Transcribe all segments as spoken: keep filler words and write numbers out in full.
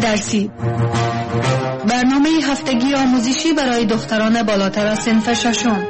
درسی، برنامه هفتگی آموزشی برای دختران بالاتر از صنف ششم.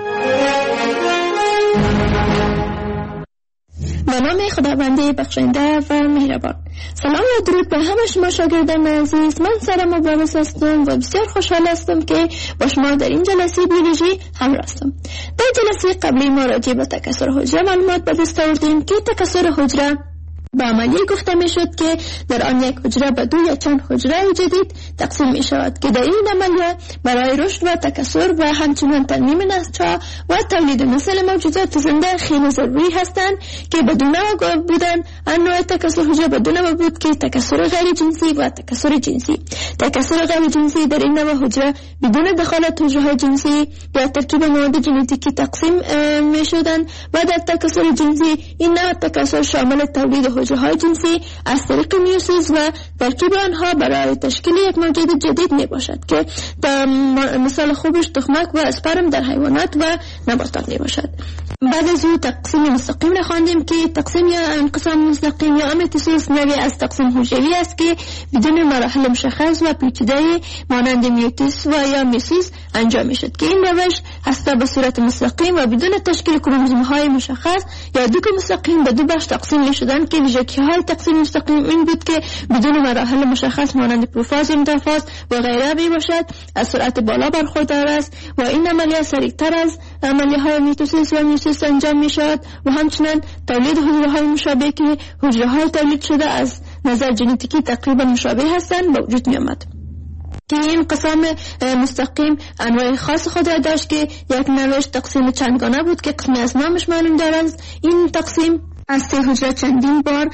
به نام خداوند بخشنده و مهربان. سلام و درود به همه شما شاگردان عزیز. من سارا مبارز هستم و بسیار خوشحال هستم که با شما در این جلسه بیولوژی همراه هستم. در جلسه قبلی ما راجع به تکثر حجره معلومات به دست آوردیم که تکثر حجره به عملیه گفته می شد که در آن یک حجره به دو یا چند حجره جدید تقسیم می شود که در این عملیه برای رشد و تکثر و همچنین ترمیم نسل‌ها و تولید نسل موجودات زنده خیلی ضروری هستند که بدون بودن انواع تکثر حجره بدون بود که تکثر غیر جنسی و تکثر جنسی. تکثر غیر جنسی در این نوع حجره بدون دخالت حجره جنسی یا ترکیب مواد ژنتیکی تقسیم می شدند و در تکثر جنسی این نوع تکثر شامل تولید حجره های جنسی از طریق میوسیس و ترکیب آنها برای تشکیل یک موجود جدید می باشد که در مثال خوبش تخمک و اسپرم در حیوانات و نباتات می باشد. بعد از او تقسیم مستقیم را خواندیم که تقسیم یا انقسام مستقیم یا میتوسیس نوعی از تقسیم حجروی است که بدون مراحل مشخص و پیچیده مانند میوسیس و یا میوسیس انجام می شد که این روش هسته به صورت مستقیم و بدون تشکیل کروموزوم های مشخص یا دو مستقیم به دو بخش تقسیم می شدند که ویژگی های تقسیم مستقیم این بود که بدون مراحل مشخص مانند پروفاز یا متافاز و غیره می باشد، از سرعت بالا برخوردار است و این عملیه سریعتر از عملیه های میتوسیس و میوسیس انجام می شود و همچنین تولید حجره های مشابه که حجره های تولید شده از نظر ژنتیکی تقریبا مشابه هستند به وجود می آمد. که این انقسام مستقیم انواع خاص خود را داشت که یک نوعش تقسیم چندگانه بود که قسمی از نامش معلوم دارد. این تقسیم از سه حجره چندین بار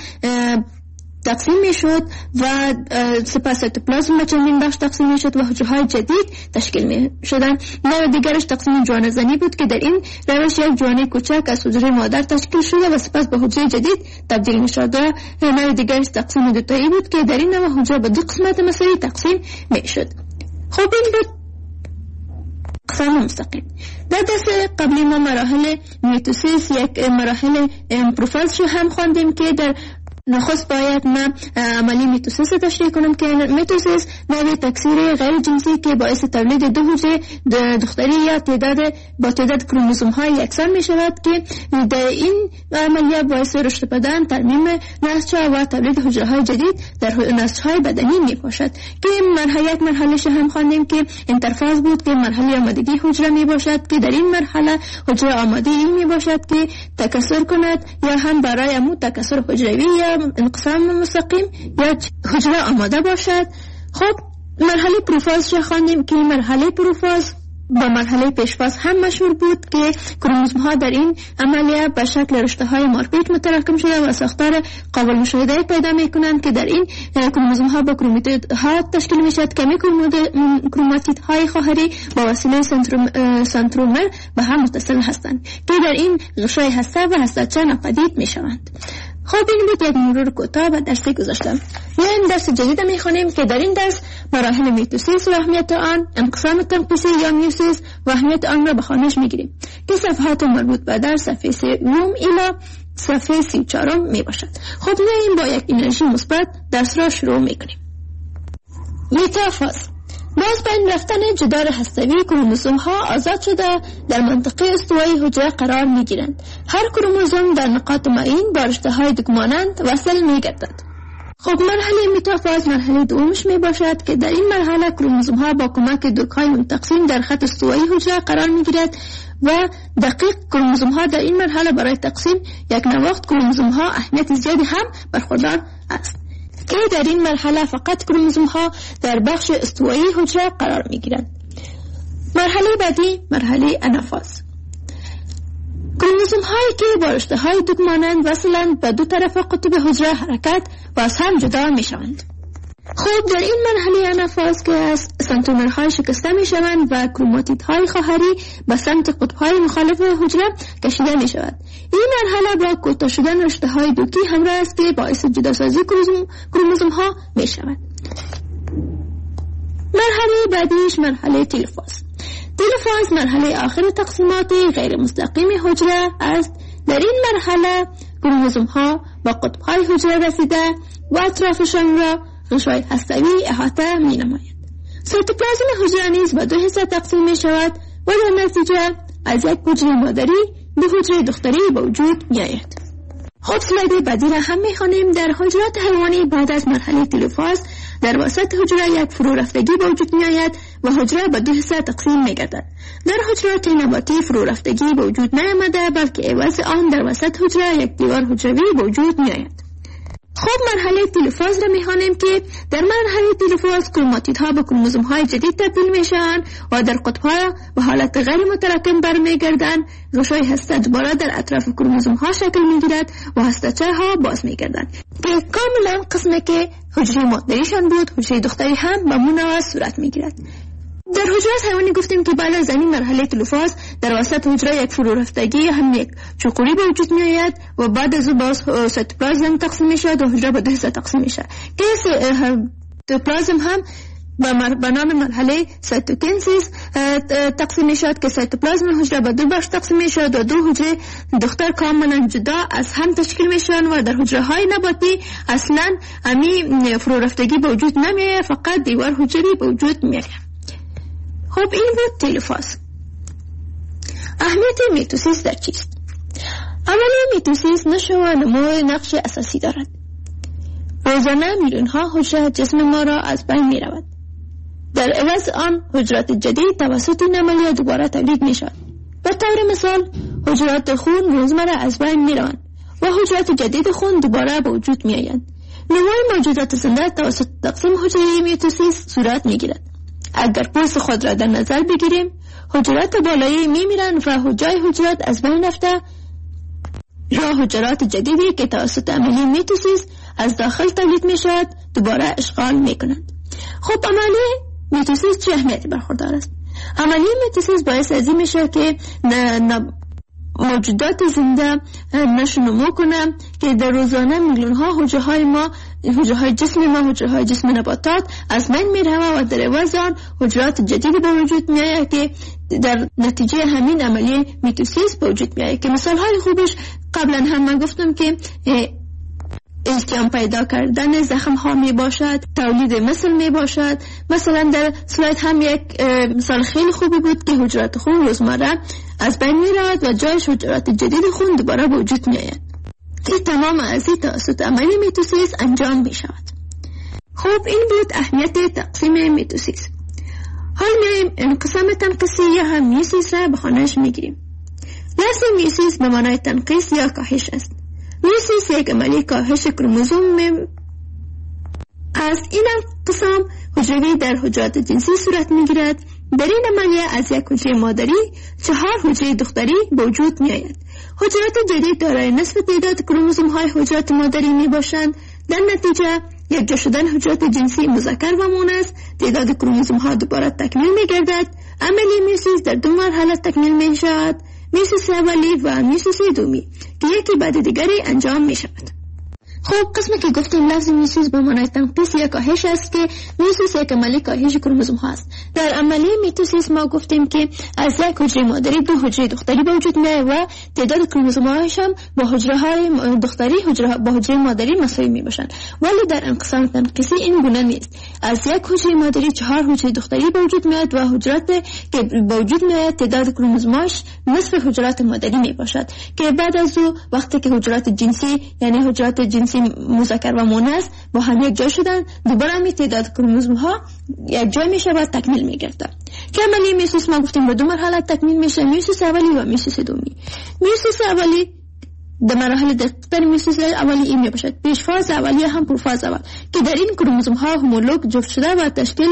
تقسیم می شد و سپس سیتوپلازم به چندین بخش تقسیم می شد و حجره های جدید تشکیل می شدن. نوع دیگرش تقسیم جوانه زنی بود که در این روش یک جوانه کوچک از حجره مادر تشکیل شده و سپس به حجره جدید تبدیل می شد. نوع دیگرش تقسیم دوتایی بود که در این نوع حجره به دو قسمت مساوی تقسیم می شد. خب این بود اقسام مستقیم. در دست قبلی ما مراحل میتوسیس یک مراحل پروفاز رو هم خواندیم که در نخست باید من عملی میتوسیس تشریح کنم که میتوسیس نوع تکثیر غیر جنسی که باعث تولید دو حجره دختری یا تعداد با تعداد کروموزوم های یکسان می شود که در این عملیه باعث رشد بدن، ترمیم نسل‌ها و تولید حجره های جدید در نسل های بدنی می باشد که مرحله یک مرحله هم خواندیم که انترفاز بود که مرحله آمادگی حجره می باشد که در این مرحله حجره آماده این می باشد که تکثر کند یا هم برای امو تکثر حجروی یا انقسام مستقیم یا حجره آماده باشد. خب مرحله پروفاز را خواندیم که مرحله پروفاز با مرحله پیشفاز هم مشهور بود که کروموزوم ها در این عملیه به شکل رشته های مارپیچ متراکم شده و ساختار قابل مشاهده پیدا می کنند که در این کروموزوم ها با کروماتید ها تشکیل می شد که کروماتید های خواهری با وسیله سنترومر به هم متصل هستند که در این غشای هسته و هسته‌چه ناپدید می شوند. خب این بود یک مرور کوتاه به درسی گذاشتم. یا این درس جدید میخونیم که در این درس مراحل میتوسیس و اهمیت آن، انقسام تنفسی یا میوسیس و اهمیت آن را به خوانش میگیریم که صفحات مربوط به در صفحه سوم الی صفحه سی و چهارم می باشد. خب میاییم با یک انرژی مثبت درس را شروع میکنیم. میتافاز باز بین رفتن جدار هسته‌ای کروموزوم ها آزاد شده در منطقه استوایی حجره قرار می گیرند. هر کروموزوم در نقاط معین با رشته های دکمانند وصل می گردد. خب مرحله میتافاز مرحله دومش می باشد که در این مرحله کروموزوم ها با کمک دوک های منتقسیم در خط استوایی حجره قرار می گیرد و دقیق کروموزوم ها در این مرحله برای تقسیم یک نواخت کروموزوم ها اهمیت زیادی هم برخوردار است که در این مرحله فقط کروموزوم ها در بخش استوایی حجره قرار می گیرند. مرحله بعدی مرحله انافاز. کروموزوم هایی که با رشته های دوک مانند وصلند به دو طرف قطب حجره حرکت و از هم جدا می شوند. خب در این مرحله انافاز که از سنترومرهای شکسته می شوند و کروماتیدهای خواهری به سمت قطبهای مخالف حجره کشیده می شود. این مرحله با کوتاه شدن رشته های دوکی همراه است که باعث جداسازی کروموزوم ها می شود. مرحله بعدیش مرحله تلفاز. تلفاز مرحله آخر تقسیمات غیر مستقیم حجره است. در این مرحله کروموزوم ها با قطبهای حجره رسیده و اطرافشان را غشای هسته‌ای احاطه می‌نماید. سایتوپلازم حجره نیز به دو حصه تقسیم می‌شود و در نتیجه از یک حجره مادری به حجره دختری به وجود می‌آید. خب سلاید بعدی را هم می‌خوانیم. در حجرات حیوانی بعد از مرحله تلوفاز در وسط حجره یک فرو رفتگی به وجود می‌آید و حجره به دو حصه تقسیم می‌گردد. در حجرات نباتی فرو رفتگی به وجود نیامده، بلکه عوض آن در وسط حجره یک دیوار حجروی به وجود می‌آید. خب مرحله تلوفاز را می‌خوانیم که در مرحله تلوفاز کروماتیدها به کروموزوم‌های جدید تبدیل میشن و در قطب‌ها به حالت غیر متراکم برمیگردند. غشای هسته دوباره در اطراف کروموزوم‌ها شکل می‌گیرد و هسته‌چه‌ها باز می‌گردند که کاملا قسمی که حجره مادریشان بود حجره دختری هم به همون صورت می‌گیرد. در حجرات حیوانی گفتیم که بعد از این مرحله تلوفاز در وسط حجره یک فرو رفتگی هم یک چقوری به وجود می آید و بعد از او باز سایتوپلازم تقسیم می شود و حجره به دو حصه تقسیم می شود که سایتوپلازم هم به نام مرحله سایتوکینسیس تقسیم می شود که سایتوپلازم حجره به دو بخش تقسیم می شود و دو حجره دختر کاملا جدا از هم تشکیل می شوند و در حجره های نباتی اصلا امی فرو رفتگی به وجود نمی آید، فقط دیوار حجری به وجود می آید. خب این بود تلوفاز. اهمیت میتوسیس در چیست؟ عملیه میتوسیس نشو و نمو نقش اساسی دارد. روزانه میلیون ها حجره جسم ما را از بین می رود. در عوض آن حجرات جدید توسط این عملیه دوباره تولید می شود. به طور مثال حجرات خون روزمره از بین می روند و حجرات جدید خون دوباره به وجود می آیند. نمو موجودات زنده توسط تقسیم حجره میتوسیس صورت می گیرد. اگر پوست خود را در نظر بگیریم حجرات بالایی می میرند و حجای حجرات از بین رفته را حجرات جدیدی که توسط عملیه میتوسیس از داخل تولید می شود دوباره اشغال می کنند. خب عملیه میتوسیس چه اهمیتی برخوردار است؟ عملیه میتوسیس باعث از این می شود که موجودات زنده نشو نمو کنه که در روزانه میلیون ها حجره های ما حجره های جسم ما حجره های جسم نباتات از بین میره و در عوض آن حجرات جدیدی به وجود میآید که در نتیجه همین عملیه میتوسیس به وجود میآید که مثال های خوبش قبلا هم من گفتم که التیام پیدا کردن زخم ها می باشد، تولید مثل می باشد. مثلا در سلاید هم یک مثال خیلی خوبی بود که حجرات خون روزمره از بین می رود و جایش حجرات جدید خون دوباره به وجود می آید که تمام از این توسط عملیه میتوسیس انجام می شود. خب این بود اهمیت تقسیم میتوسیس. حال میایم انقسام تنقیسی یا هم میوسیس را به خانهش می گیریم. لفظ میوسیس به معنای تنقیس یا کاهش است. میوسیس یک عملیه کاهش کروموزوم از این انقسام حجروی در حجرات جنسی صورت میگیرد. در این عملیه از یک حجره مادری چهار حجره دختری به وجود می آید. حجرات جدید دارای نصف تعداد کروموزوم های حجرات مادری می باشند. در نتیجه یک جا شدن حجرات جنسی مذکر و مؤنث تعداد کروموزوم ها دوباره تکمیل می گردد. عملیه میوسیس در دو مرحله تکمیل می شود، میوسیس اولی و میوسیس دومی که یکی بعد دیگری انجام می شود. خب قسمی که گفتیم لفظ میوسیس به معنای تنقیس یا کاهش است که میوسیس یک عملیه کاهش کروموزوم ها است. در عملیه میتوسیس ما گفتیم که از یک حجره مادری دو حجره دختری به وجود میاد و تعداد کروموزوم هایش هم با حجره های دختری حجره با حجره مادری مساوی می باشند. ولی در انقسام تنقیسی این گونه نیست. از یک حجره مادری چهار حجره دختری به وجود میاد و حجرات که به وجود میاد تعداد کروموزوماش نصف حجرات مادری می باشد که بعد از او وقتی که حجرات جنسی یعنی حجرات جنسی مذکر و مؤنث با هم یک جا شدن دوباره می تعداد کروموزوم ها یک جا می شود تکمیل می گرده که عملیه میوسیس ما گفتیم به دو مرحله تکمیل میشه، میوسیس اولی و میوسیس دومی. میوسیس اولی در مراحل دقیق‌تر میوسیس اولی این می باشد پیش فاز اولیه هم پرفاز اول که در این کروموزوم ها همولوگ جفت شده و تشکیل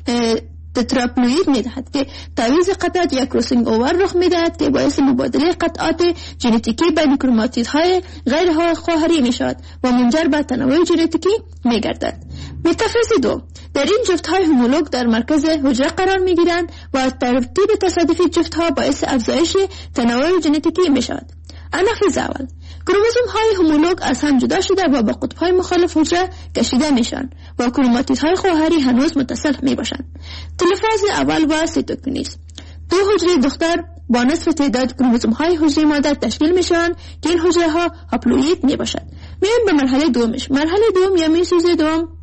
تتراپلوید می دهد که تعویض قطعات یا کروسینگ اوور رخ می دهد که باعث مبادله قطعات ژنتیکی بین کروماتیدهای غیر خواهری می شود و منجر به تنوع ژنتیکی می گردد. متافیز دو در این جفت های همولوگ در مرکز حجره قرار می گیرند و ترتیب تصادفی جفت ها باعث افزایش تنوع ژنتیکی می شود. انافیز اول کروموزوم های همولوگ از هم جدا شده و با قطب های مخالف حجره کشیده میشن و کروماتیدهای خواهری هنوز متصل می باشند. تلفاز اول و سیتوکینیز دو حجره دختر با نصف تعداد کروموزوم های حجره مادر تشکیل میشن که این حجره ها هاپلوئید می باشند. میایم به مرحله دومش. مرحله دوم یا میوسیس دوم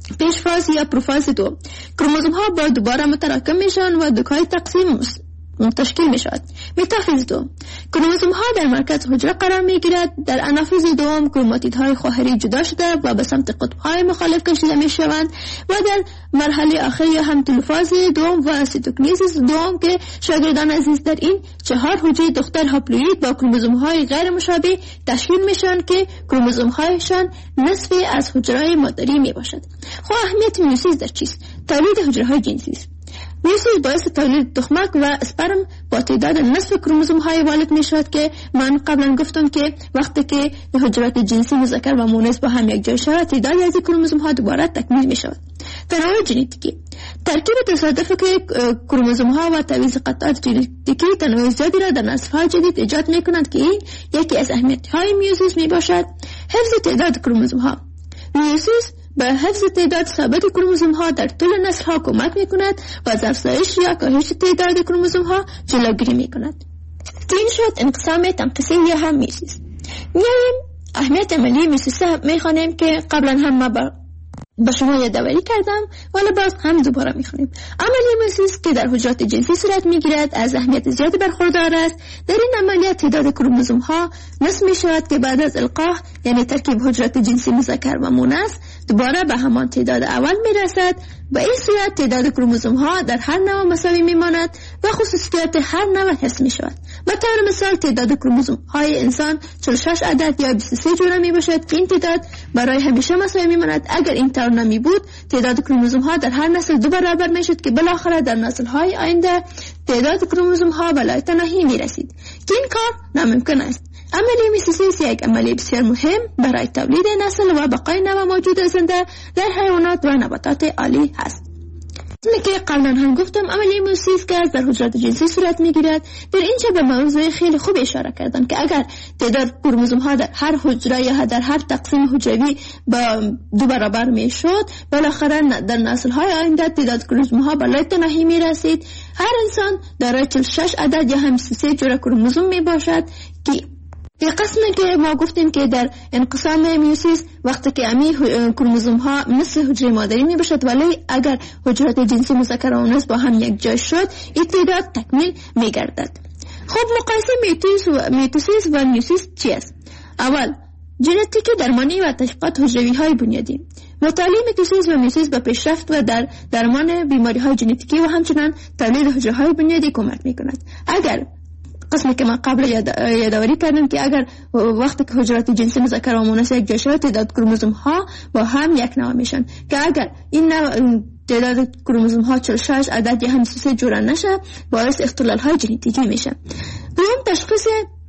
پیشفاز یا پروفاز دو، کروموزوم ها با دوباره متراکم میشن و دوکای تقسیم تشکیل می شود. متافیز دو، کروموزوم ها در مرکز حجره قرار می گیرد. در انافیز دوم کروماتید های خواهری جدا شده و به سمت قطب های مخالف کشیده می شوند و در مرحله آخری هم تلوفاز دوم و سیتوکنیزیس دوم که شاگردان عزیز در این چهار حجره دختر هاپلوئید با کروموزوم های غیر مشابه تشکیل می شوند که کروموزوم هایشان نصف از حجره مادری می باشد. خب اهمیت میوسیس در چیست؟ تولید حجره های جنسی است. میوسیس باعث تولید تخمک و اسپرم با تعداد نصف کروموزوم های والد می شود که من قبلا گفتم که وقتی که حجرات جنسی مذکر و مؤنث با هم یک جای شود تعدادی از کروموزوم ها دوباره تکمیل می شود. تنوع ژنتیکی، ترکیب تصادفی که کروموزوم ها و تعویض قطعات ژنتیکی تنوع زیادی را در نسل های جدید ایجاد می کنند که این یکی از اهمیت های میوسیس می باشد. حفظ تعداد کروموزوم ها، میوسیس به حفظ تعداد ثابت کروموزوم ها در طول نسل ها کمک می کند و از افزایش یا کاهش تعداد کروموزوم ها جلوگیری می کند. این شد انقسام تنقیصی یا هم میوسیس. میایم اهمیت عملی میوسیس می خوانیم که قبلا هم ما با با شما یادآوری کردم ولی باز هم دوباره میخونیم. عملیه میوسیس که در حجرات جنسی صورت میگیرد از اهمیت زیادی برخوردار است. در این عملیات تعداد کروموزوم ها نصف می شود که بعد از القاح یعنی ترکیب حجرات جنسی مذکر و مؤنث دوباره به همان تعداد اول میرسد. به این صورت تعداد کروموزوم ها در هر نوع مساوی میماند و خصوصیات هر نوع حفظ می شود. به طور مثال تعداد کروموزوم های انسان چهل و شش عدد یا بیست و سه جوره می باشد که این تعداد برای همیشه مساوی میماند. اگر این طور نمی بود تعداد کروموزوم ها در هر نسل دو برابر می شد که بالاخره در نسل های آینده تعداد کروموزوم ها بالای تناهی می رسید که این کار ناممکن است. عملیه میوسیس یک عملیه بسیار مهم برای تولید نسل و بقای نوع موجود زنده در حیوانات و نباتات عالی هست. مثل که قبلا هم گفتم عملیه میوسیس که در حجرات جنسی صورت میگیرد. در اینجا به موضوع خیلی خوب اشاره کردن که اگر تعداد کروموزوم ها در هر حجره یا در هر تقسیم حجروی با دو برابر میشد بالاخره در نسل های آینده تعداد کروموزوم ها بالای تناهی میرسید. هر انسان دارای چهل و شش عدد یا هم بیست و سه جوره کروموزوم میباشد که یه قسمی که ما گفتیم که در انقسام میوسیس وقتی که امی کروموزوم ها مثل حجره مادری می باشد ولی اگر حجرات جنسی مذکر و مؤنث با هم یک جای شد این تعداد تکمیل می گردد. خب مقایسه میوسیس و میوسیس و میوسیس چی است؟ اول ژنتیک درمانی و تشخیص حجروی های بنیادی. مطالعه میوسیس و میوسیس به پیشرفت و در درمان بیماری های ژنتیکی و همچنین تولید حجره های بنیادی کمک می کند. اگر قسمی که من قبل یادآوری کردم که اگر وقتی که حجرات جنسی مذکر و مؤنث یک جای شود تعداد کروموزوم ها با هم یک نوع میشن که اگر این نوع تعداد کروموزوم ها چهل و شش عدد یا هم بیست و سه جوره نشه باعث اختلال های ژنتیکی میشه. دوم تشخیص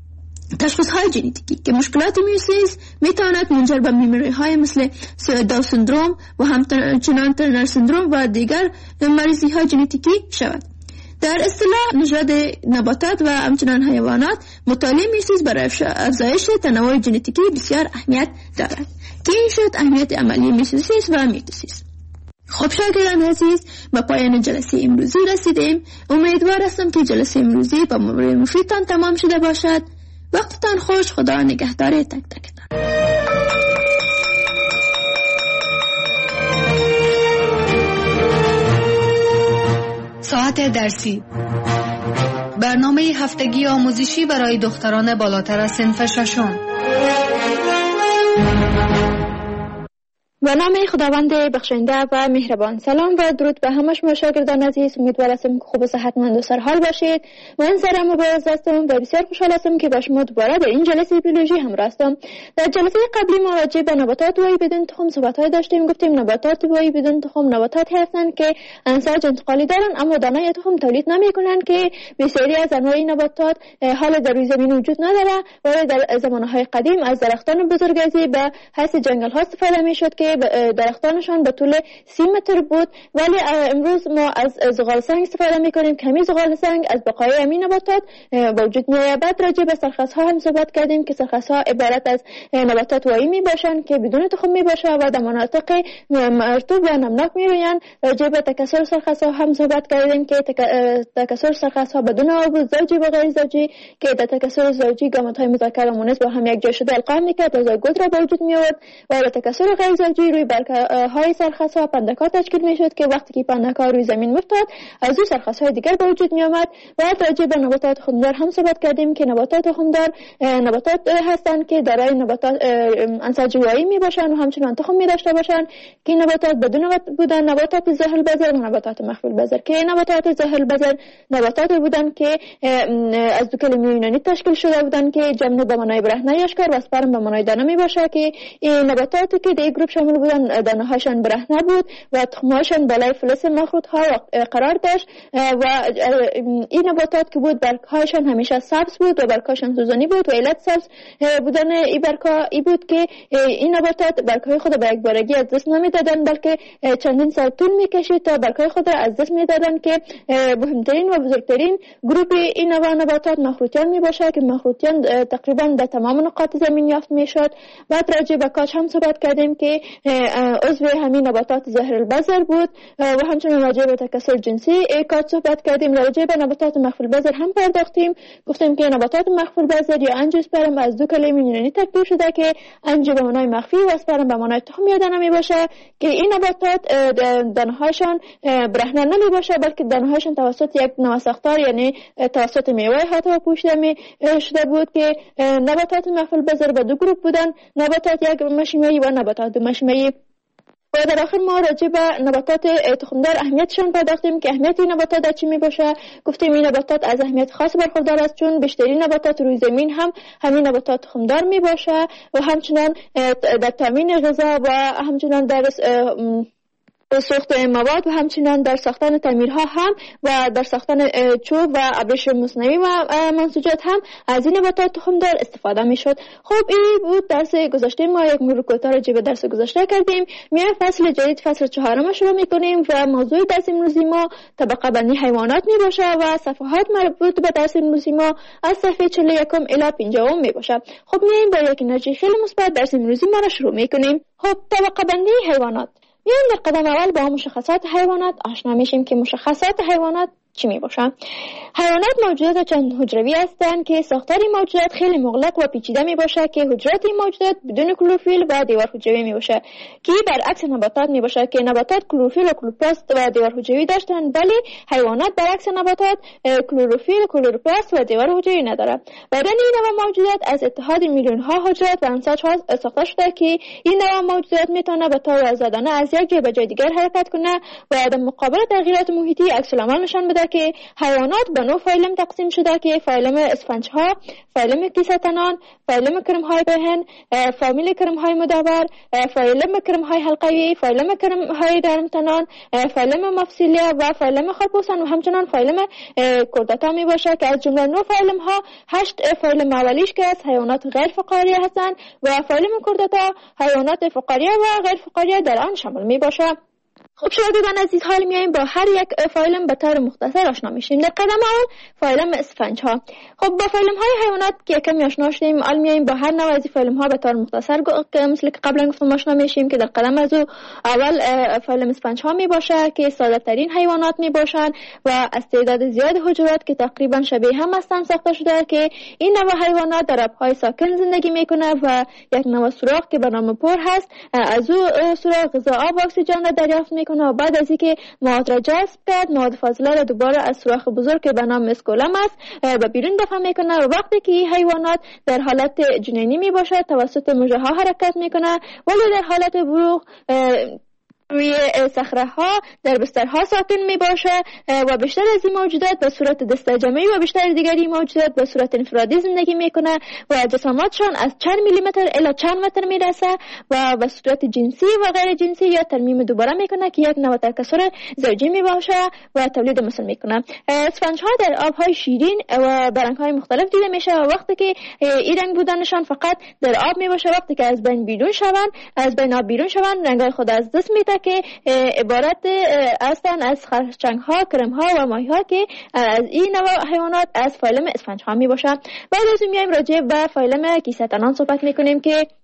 تشخیص های ژنتیکی که مشکلات میوسیس میتواند منجر به بیماری های مثل داون سندروم و همچنین ترنر سندروم و دیگر مریضی های ژنتیکی شود. در اصطلاح نژاد نباتات و همچنین حیوانات مطالعه میوسیس برای افزایش تنوع ژنتیکی بسیار اهمیت دارد که این شد اهمیت عملی میوسیس و میتوسیس. خب شاگردان عزیز به پایان جلسه امروزی رسیدیم. امیدوار هستم که جلسه امروزی با موضوع مفیدتان تمام شده باشد. وقتتان خوش. خدا نگهدار تک تکتان. ساعت درسی، برنامه هفتگی آموزشی برای دختران بالاتر از صنف ششم. به نام خداوند بخشنده و مهربان. سلام و درود به همه شما شاگردان عزیز. امیدوار هستم که خوب و صحتمند و سرحال باشید. من سرم مبارز هستم و بسیار خوشحال هستم که با شما دوباره در این جلسه بیولوژی همراه هستم. در جلسه قبلی ما راجع به نباتات وایی بدون تخم صحبت‌های داشتیم. گفتیم نباتات وایی بدون تخم نباتاتی هستند که انساج انتقالی دارند اما دانه تخم تولید نمی‌کنند که بسیاری از انواع نباتات حال در روی زمین وجود نداره. ولی در زمانهای قدیم از درختان بزرگسالی به حیث جنگل ها استفاده می‌شد که درختانشان به طول سی متر بود. ولی امروز ما از زغال سنگ استفاده میکنیم. کمی زغال سنگ از بقای امین نباتات با وجود میاد. بعد راجع به سرخس ها هم صحبت کردیم که سرخس ها عبارت از نباتات وایی می باشند که بدون تخم می باشه و در مناطق مرطوب و نمناک می رویند. راجع به تکثر سرخس ها هم صحبت کردیم که تکثر سرخس ها بدون آب زوجی و غیر زوجی که در تکثر زوجی گامت های مذکر و مؤنث با هم یک جا شده القا میکرد و زایگوت را به وجود می آورد و در تکثر غیر زوجی انرژی روی برگه های سرخس ها پندک ها تشکیل می شد که وقتی که پندک ها روی زمین میفتاد از او سرخس های دیگر به وجود می آمد. و راجع به نباتات خمدار هم صحبت کردیم که نباتات خمدار نباتات هستند که دارای نباتات عناصر جوایی می باشند و همچنان تخم می داشته باشند که نباتات بدون بودن نباتات ظاهر البذر و نباتات مخفی البذر، که نباتات ظاهر البذر نباتات بودند که از دو کلمه یونانی تشکیل شده بودند که جمع به معنای برهنه اشکار و اسپرم به معنای دانه می باشه، که این نباتاتی که در گروه شامل بودند دانه هاشان برهنه بود و تخم هاشان بالای فلز مخروط ها قرار داشت و این نباتات که بود برگ هاشان همیشه سبز بود و برگ هاشان سوزانی بود و علت سبز بودن این برگ ها ای بود که این نباتات برگ های خود به یک بارگی از دست نمی دادن، بلکه چندین سال طول می کشید تا برگ های خود از دست می دادن، که مهمترین و بزرگترین گروه این نوع نباتات مخروطیان می باشه که مخروطیان تقریبا در تمام نقاط زمین یافت می شد. بعد راجع به کاج هم صحبت کردیم که عضو همین نباتات ظاهر البذر بود و همچنین راجع به تکثر جنسی کاج صحبت کردیم. راجع به نباتات مخفی البذر هم پرداختیم، گفتیم که نباتات مخفی البذر یا انژیوسپرم از دو کلمه یونانی ترکیب شده که انژیو به معنای مخفی و اسپرم به معنای تخم یا دانه می باشه، که این نباتات دانه‌هاشان برهنه نمی باشه بلکه دانه‌هاشان توسط یک نوساختار یعنی توسط میوه هاتو پوشیده می شده بود، که نباتات مخفی البذر به دو گروه بودن، نباتات یک مشیمه‌ای و نباتات دو مشیمه‌ای. و در آخر ما راجع به نباتات تخمدار اهمیتشان پرداختیم که اهمیت این نباتات چی می باشه. گفتیم این نباتات از اهمیت خاص برخوردار است، چون بیشترین نباتات روی زمین هم همین نباتات تخمدار می باشه و همچنان در تامین غذا و همچنان در ساخت مواد و همچنان در ساختن تعمیرها هم و در ساختن چوب و ابریش مصنوعی و منسوجات هم از این نباتات تخمدار استفاده می شد. خب این بود درس گذشته ما، یک مرور کوتاه راجع به درس گذشته کردیم. میایم فصل جدید، فصل چهارم شروع می کنیم و موضوع درس امروزی ما طبقه بندی حیوانات می باشه و صفحات مربوط به درس امروزی ما از صفحه چهل و یک الی پنجاه می باشه. خب میایم با یک انرژی خیلی مثبت درس امروزی ما را شروع می کنیم. خب طبقه بندی حیوانات، میایم در قدم اول با مشخصات حیوانات آشنا میشیم که مشخصات حیوانات چی می باشن؟ حیوانات موجودات چند حجروی هستند که ساختار این موجودات خیلی مغلق و پیچیده می باشه، که حجرات این موجودات بدون کلروفیل و دیوار حجروی می باشه، که برعکس نباتات می باشه که نباتات کلروفیل و کلوروپلاست و دیوار حجروی داشتند، ولی حیوانات برعکس نباتات کلروفیل، کلوروپلاست و دیوار حجروی نداره. بدن این نوع موجودات از اتحاد میلیون ها حجرات و انساج ها ساخته شده که این نوع موجودات میتونه به طور آزادانه از یک جای به جای دیگر حرکت کنه و در مقابل تغییرات محیطی عکس العمل نشان بده، که حیوانات به نوع فایلم تقسیم شده که فایلم اسفنج ها، فایلم کیسه‌تنان، فایلم کرم های پهن، فامیل کرم های مدور، فایلم کرم های حلقوی، فایلم کرم های درمتنان، فایلم مفصلیه و فایلم خرپوسان و همچنان فایلم کردتا می باشه، که از جمله نوع فایلم ها هشت فایلم اولیش که از حیوانات غیر فقاریه هستند و فایلم کردتا حیوانات فقاریه و غیر فقاریه در آن شامل می باشه. خب شنوندگان عزیز، حال میایم با هر یک فایلم به طور مختصر آشنا میشیم. در قدم اول فایلم اسفنج ها. خب با فایلم های حیوانات که کمی آشنا شدیم، حال میایم با هر نوع از فایلم ها به طور مختصر مثل که قبلا گفتم آشنا میشیم، که در قدم از اول فایلم اسفنج ها می باشه که ساده ترین حیوانات می باشند و از تعداد زیاد حجرات که تقریبا شبیه هم هستند ساخته شده، که این نوع حیوانات در آبهای ساکن زندگی میکنه و یک نوع سوراخ که به نام پر هست از او سوراخ غذا، آب و اکسیژن را دریافت میکنه و بعد از اینکه مواد را جذب کرد، مواد فاضله را دوباره از سوراخ بزرگ که به نام اسکولم است به بیرون دفع میکنه و وقتی که حیوانات در حالت جنینی می باشد توسط مژه ها حرکت میکنه، ولی در حالت بلوغ روی صخره ها در بسترها ساکن می باشه و بیشتر از این موجودات به صورت دسته جمعی و بیشتر دیگری موجودات به صورت انفرادی زندگی میکنه و جسامتشان از چند میلیمتر الی چند متر میرسه و به صورت جنسی و غیر جنسی یا ترمیم دوباره میکنه که یک نوع تکثر زوجی می باشه و تولید مثل میکنه. اسفنج ها در آب های شیرین و برنگ های مختلف دیده میشه و وقتی که این رنگ بودنشان فقط در آب می باشه، وقتی که از بین بیرون شوند از بین آب بیرون شوند رنگ های خود از دست میده، که عبارت هستند از خرچنگ ها، کرم ها و ماهی ها که از این نوع حیوانات از فایلم اسفنج ها می باشند. بعد از این میایم راجع به فایلم کیسه‌تنان صحبت میکنیم که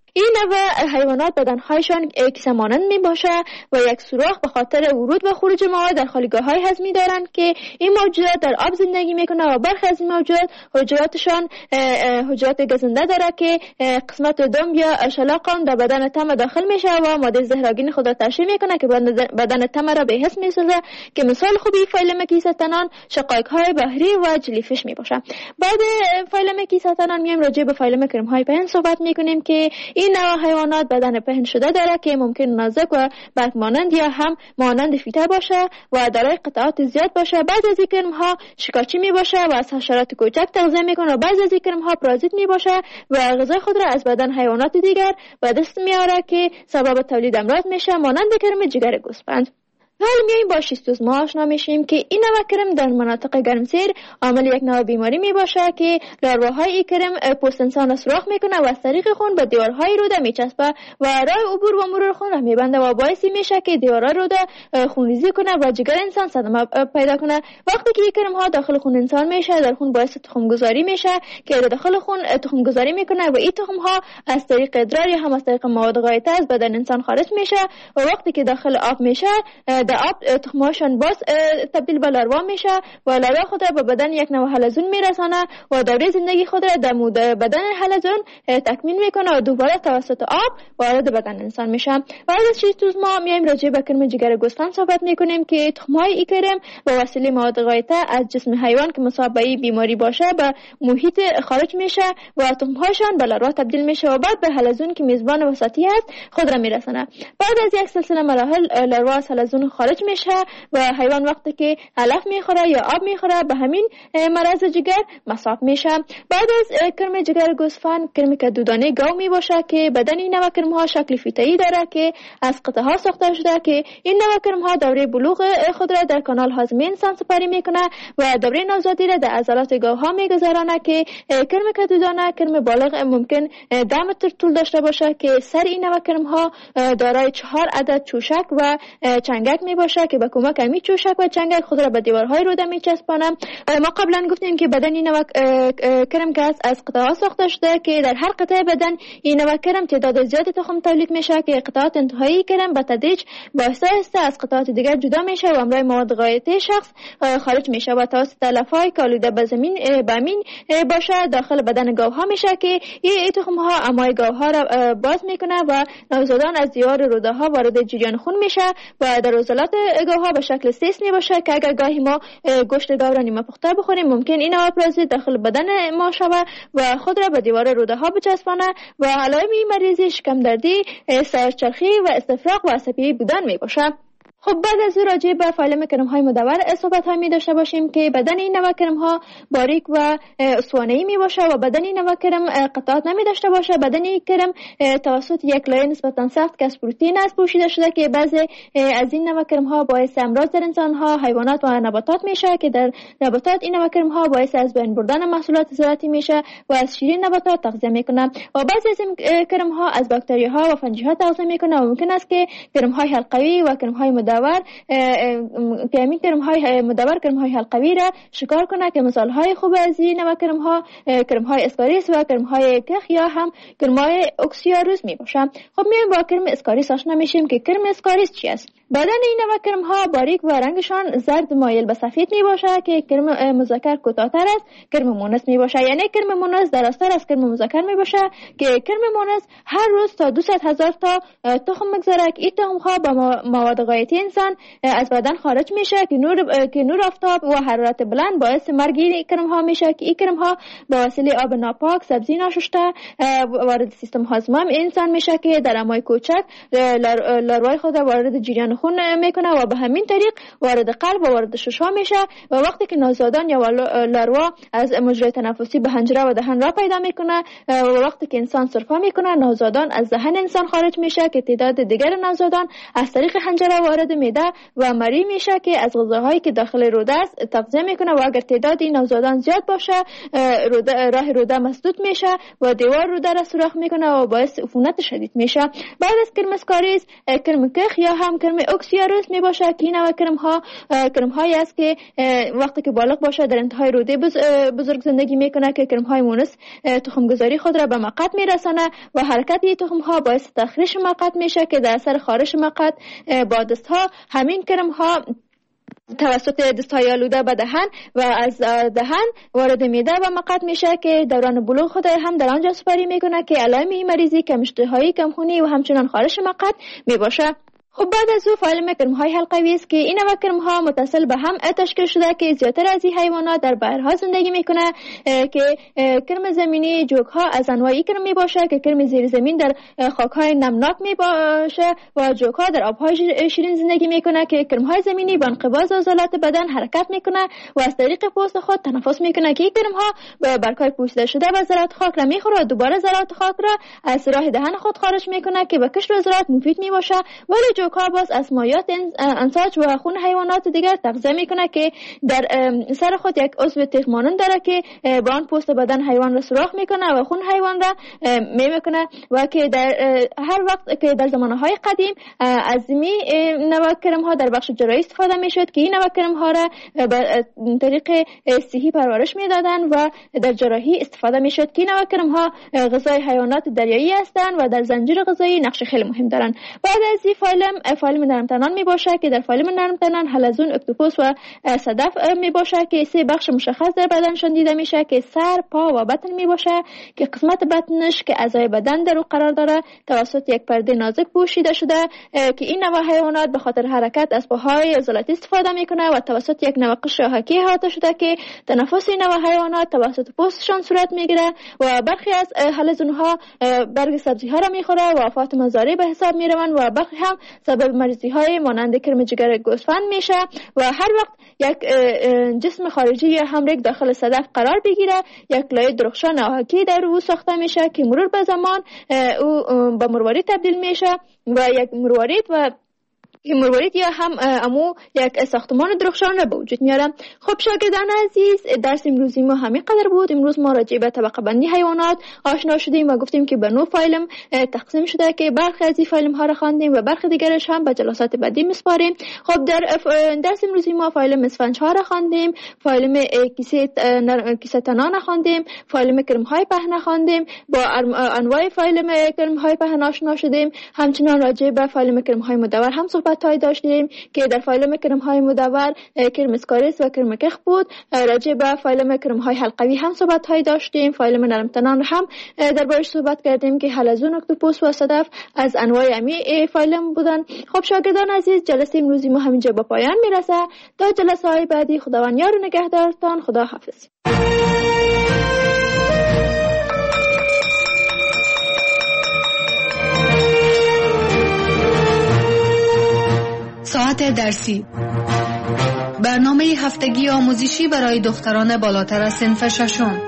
این نوع حیوانات بدنهایشان کیسه مانند می باشه و یک سوراخ به خاطر ورود و خروج مواد در خالیگاه های هضمی دارند که این موجودات در آب زندگی میکنه و برخی از این موجودات حجراتشان حجرات گزنده داره که قسمت دم یا شلاق در بدن تم داخل میشه و ماده زهرآگین خود را ترشح میکنه که بدن تم را به حس میسازه که مثال خوبی فیلم کیسه تنان شقایق های بحری و جلیفیش می باشه. بعد فیلم کیسه تنان میایم راجع به فیلم کرم های پهن صحبت میکنیم که این نوع حیوانات بدن پهن شده داره که ممکن نازک و برگ مانند یا هم مانند فیته باشه و دارای قطعات زیاد باشه. بعض از این کرم ها شکارچی می باشه و از حشرات کوچک تغذیه میکنه و بعض از این کرم ها پارازیت می باشه و غذای خود را از بدن حیوانات دیگر به دست میاره که سبب تولید امراض میشه مانند کرم جگر گوسفند. حال میاییم با شیستوزما آشنا میشیم که این نوع کرم در مناطق گرمسیر عامل یک نوع بیماری می باشه که لارواهای این کرم پوست انسان را سوراخ میکنه و از طریق خون به دیوارهای روده میچسبه و راه عبور و مرور خون را میبنده و باعثی میشه که دیوارهای روده خونریزی کنه و جگر انسان صدمه پیدا کنه. وقتی که این کرم ها داخل خون انسان میشه در خون باعث تخم گذاری میشه که داخل خون تخم گذاری میکنه و این تخم ها از طریق ادرار یا هم از طریق مواد غایطه از بدن انسان خارج میشه و وقتی که داخل آب میشه در آب تخمهاشان باز تبدیل به لاروا میشه و لاروا خود را به بدن یک نوع حلزون میرسانه و دوره زندگی خود را در بدن حلزون تکمیل میکنه و دوباره توسط آب وارد بدن انسان میشه. بعد از شیستوزما میایم راجع به کرم جگر گوسفند صحبت میکنیم که تخمهای این کرم با وسیله مواد غایطه از جسم حیوان که مصاب به بیماری باشه به محیط خارج میشه و تخمهاشان به لاروا تبدیل میشه و بعد به حلزون که میزبان وسطی است خود را میرسانه. بعد از یک سلسله مراحل لاروا از حلزون خارج میشه و حیوان وقتی که علف میخوره یا آب میخوره به همین مرض جگر مصاب میشه. بعد از کرم جگر گوسفند کرم کدودانه گاو می باشه که بدن این نوع کرم ها شکل فیته‌ای داره که از قطعه ها ساخته شده که این نوع کرم ها دوره بلوغ خود را در کانال هاضمه انسان سپری میکنه و دوره نوزادی را در عضلات گاو ها میگذرانه که کرم کدودانه کرم بالغ ممکن ده متر طول داشته باشه که سر این نوع کرم ها دارای چهار عدد چوشک و چنگک می باشه که به کمک همین چوشک و چنگک خود را به دیوارهای روده میچسبانه. ما قبلا گفتیم که بدن این نوع کرم که از قطعات ساخته شده که در هر قطعه بدن این نوع کرم تعداد زیادی تخم تولید میشه که قطعات انتهایی کرم به تدریج با آهسته از قطعات دیگر جدا میشه و همراه مواد غایطه شخص خارج میشه و توسط علفهای که آلوده به زمین بامین باشه داخل بدن گاوها میشه که این تخم ها امای گاوها را باز میکنه و نوزادان از دیوار روده ها وارد جریان خون میشه و در عضلات گاوها به شکل سیس می باشه که اگر گاهی ما گوشت گاو را نیمه پخته بخوریم ممکن این نوع پارازیت داخل بدن ما شود و خود را به دیوار روده ها بچسبانه و علائم این مریضی شکم دردی، سرچرخی و استفراغ و عصبی بودن می باشه. خب بعد از او راجع به فیلم کرم های مدور صحبت های می داشته باشیم که بدن این نوع کرم ها باریک و اسطوانه‌ای می باشه و بدن این نوع کرم قطعات نمی داشته باشه. بدن این کرم توسط یک لایه نسبتا سخت که از پروتئین است پوشیده شده که بعضی از این نوع کرم ها باعث امراض در انسان ها، حیوانات و نباتات میشه که در نباتات این نوع کرم ها باعث از بین بردن محصولات زراعتی میشه و از شیرین نباتات تغذیه میکنه و بعضی از این کرم ها از باکتری ها و فنجی ها تغذیه میکنه و ممکن است که کرم های حلقوی و کرم های مدور که همین کرم های مدور کرم های حلقوی را شکار کنه که مثال های خوب از این نوع کرم ها کرم های اسکاریس و کرم های کخ یا هم کرم های اکسیاروس می باشه. خب میایم با کرم اسکاریس آشنا میشیم که کرم اسکاریس چی است. بدن این نوع کرم ها باریک و رنگشان زرد مایل به سفید می باشه که کرم مذکر کوتاه‌تر است کرم مونس می باشه، یعنی کرم مونس درازتر از کرم مذکر می باشه که کرم مونس هر روز تا دویست هزار تا تخم میگذاره که این تخم ها با مواد غایطی انسان از بدن خارج میشه که نور که نور آفتاب و حرارت بلند باعث مرگ این کرم ها میشه که این کرم ها با وسیله آب ناپاک، سبزی ناشسته وارد سیستم هاضمه انسان میشه که در امای کوچک لاروای خود وارد جریان خون میکنه و به همین طریق وارد قلب و وارد ششم میشه و وقتی که نوزادان یا لاروا از مجرای تنفسی به حنجره و دهن را پیدا میکنه و وقتی که انسان سرفه میکنه نوزادان از دهن انسان خارج میشه که تعداد دیگر نوزادان از طریق حنجره وارد وارد معده و مری میشه که از غذاهایی که داخل روده است تغذیه میکنه و اگر تعداد نوزادان زیاد باشه روده راه روده مسدود میشه و دیوار روده را سوراخ میکنه و باعث عفونت شدید میشه. بعد از کرمسکاریز کرم کخ یا هم کرم اکسیاروس می باشه که این نوع کرم ها کرم هایی است که وقتی که بالغ باشه در انتهای روده بزرگ زندگی میکنه که کرم های مونس تخم گذاری خود را به مقعد میرسانه و حرکت این تخم ها باعث تخریش مقعد میشه که در اثر خارش مقعد با دست ها همین کرم ها توسط دستهای آلوده به دهن و از دهن وارد معده و مقعد میشه که دوران بلوغ خود هم در آنجا سپری میکنه که علائم این مریضی کم اشتهایی، کم خونی و همچنان خارش مقعد میباشه. خب بعد از او فایل کرم های حلقوی است که این نوع کرم ها متصل به هم تشکیل شده که زیاتر از این حیوانات در بحرها زندگی میکنه که کرم زمینی جوک ها از انواعی کرم میباشه که کرم زیر زمین در خاک های نمناک میباشه و جوک ها در آب های شیرین زندگی میکنه که کرم های زمینی با انقباض عضلات بدن حرکت میکنه و از طریق پوست خود تنفس میکنه که این کرم ها به برگ‌های پوسیده شده و ذرات خاک را میخوره و دوباره ذرات خاک را از راه دهن خود خارج میکنه که به کشت و زراعت مفید میباشه. ولی جوک‌ها باز از مایات انساج و خون حیوانات دیگر تغذیه میکنه که در سر خود یک عضو تیغ مانند داره که با آن پوست بدن حیوان را سوراخ میکنه و خون حیوان را میکنه و که در هر وقت که در زمانهای قدیم از می نوع کرم ها در بخش جراحی استفاده میشد که این نوع کرم ها را به طریق صحی پرورش میدادن و در جراحی استفاده میشد که این نوع کرم ها غذای حیوانات دریایی هستند و در زنجیره غذایی نقش خیلی مهم دارن. بعد از این فایلم فایلم نرمتنان می باشه که در فایلم نرمتنان حلزون، اکتوپوس و صدف می باشه که سه بخش مشخص در بدنشان دیده میشه که سر، پا و بطن می باشه که قسمت بطنش که اعضای بدن در او قرار داره توسط یک پرده نازک پوشیده شده که این نوع حیوانات به خاطر حرکت از پاهای عضلاتی استفاده میکنه و توسط یک نوع قشر آهکی احاطه شده که تنفس این نوع حیوانات توسط پوستشان صورت میگیره و برخی از حلزون ها برگ سبزی ها را میخوره و آفات مزارع به حساب میروند و برخی هم سبب مریضی های مانند کرم جگر گوسفند میشه و هر وقت یک جسم خارجی یا حمرک داخل صدف قرار بگیره یک لایه درخشان آهکی در او ساخته میشه که مرور به زمان او به مروارید تبدیل میشه و یک مروارید و مروارید یا هم امو یک ساختمان درخشان را به وجود میاره. خب شاگردان عزیز، درس امروزی ما همین قدر بود. امروز ما راجع به طبقه بندی حیوانات آشنا شدیم و گفتیم که به نوع فایلم تقسیم شده که برخی از این فایلم ها را خواندیم و برخی دیگرش هم به جلسات بعدی میسپاریم. خب در درس امروزی ما فایلم اسفنج ها را خواندیم، فایلم کیسه کیسه تنان خواندیم، فایلم کرم های پهن خواندیم، با انواع فایلم کرم های پهن آشنا شدیم. همچنین راجع به فایلم کرم های مدور هم صحبت های داشتیم که در فایلم کرم های مدور کرم اسکاریس و کرم کخ بود. راجع به فایلم کرم های حلقوی هم صحبت های داشتیم. فایلم نرمتنان هم دربارش صحبت کردیم که حلزون، اکتوپوس و صدف از انواع امی فایلم بودن. خب شاگردان عزیز، جلسه امروزی ما همینجا به پایان میرسه. تا جلسه های بعدی خداوند یار و نگهدارتان. خدا حافظ. ساعت درسی، برنامه هفتگی آموزشی برای دختران بالاتر از صنف ششم.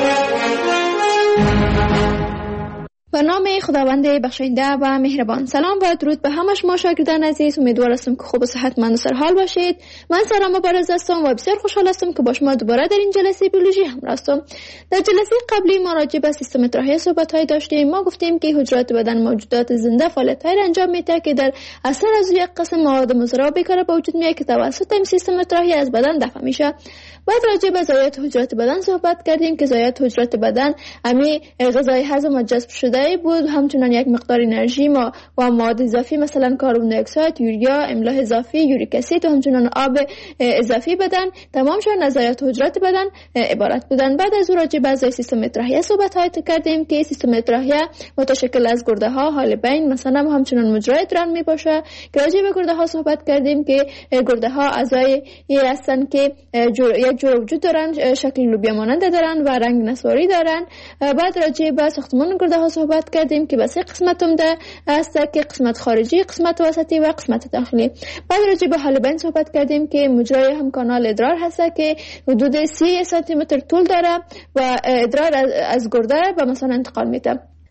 برنامه خداوند بخشنده و مهربان. سلام و درود به همه شما شاگردان عزیز. امیدوار هستم که خوب و صحتمند و سرحال باشید. من سارا مبارز هستم و بسیار خوشحال هستم که با شما دوباره در این جلسه بیولوژی همراه هستم. در جلسه قبلی ما راجع به سیستم تراهیه صحبت‌های داشتیم. ما گفتیم که حجرات بدن موجودات زنده فعالیت‌های انجام میده که در اثر از یک قسم مواد مضر بیکار به وجود میاد که توسط این سیستم تراهیه از بدن دفع میشه. بعد راجع به ضایعات حجرات بدن صحبت کردیم که ضایعات حجرات بدن امی غذای هضم و جذب شده بود، همچنین یک مقدار انرژی ما و مواد اضافی مثلا کربن دی اکساید، یوریا، املاح اضافی، یوریک اسید و همچنین آب اضافی بدن تمامشون از ضایعات حجرات بدن عبارت بودن. بعد از اون راجع به سیستم تراهیه صحبت های کردیم که سیستم تراهیه متشکل از گرده ها، حالبین مثلا همچنین مجرای ادرار می باشه. که راجع به گرده ها صحبت کردیم که گرده ها اعضای هستند که یک جور وجود دارن، شکل لوبیا مانند دارن و رنگ نسواری دارن. بعد راجع به ساختمان گرده ها صحبت کردیم که به سه قسمت عمده است که قسمت خارجی، قسمت وسطی و قسمت داخلی. بعد راجع به حالبین صحبت کردیم که مجرای هم کانال ادرار هست که حدود سی سانتی متر طول داره و ادرار از گرده به مثلا انتقال میده.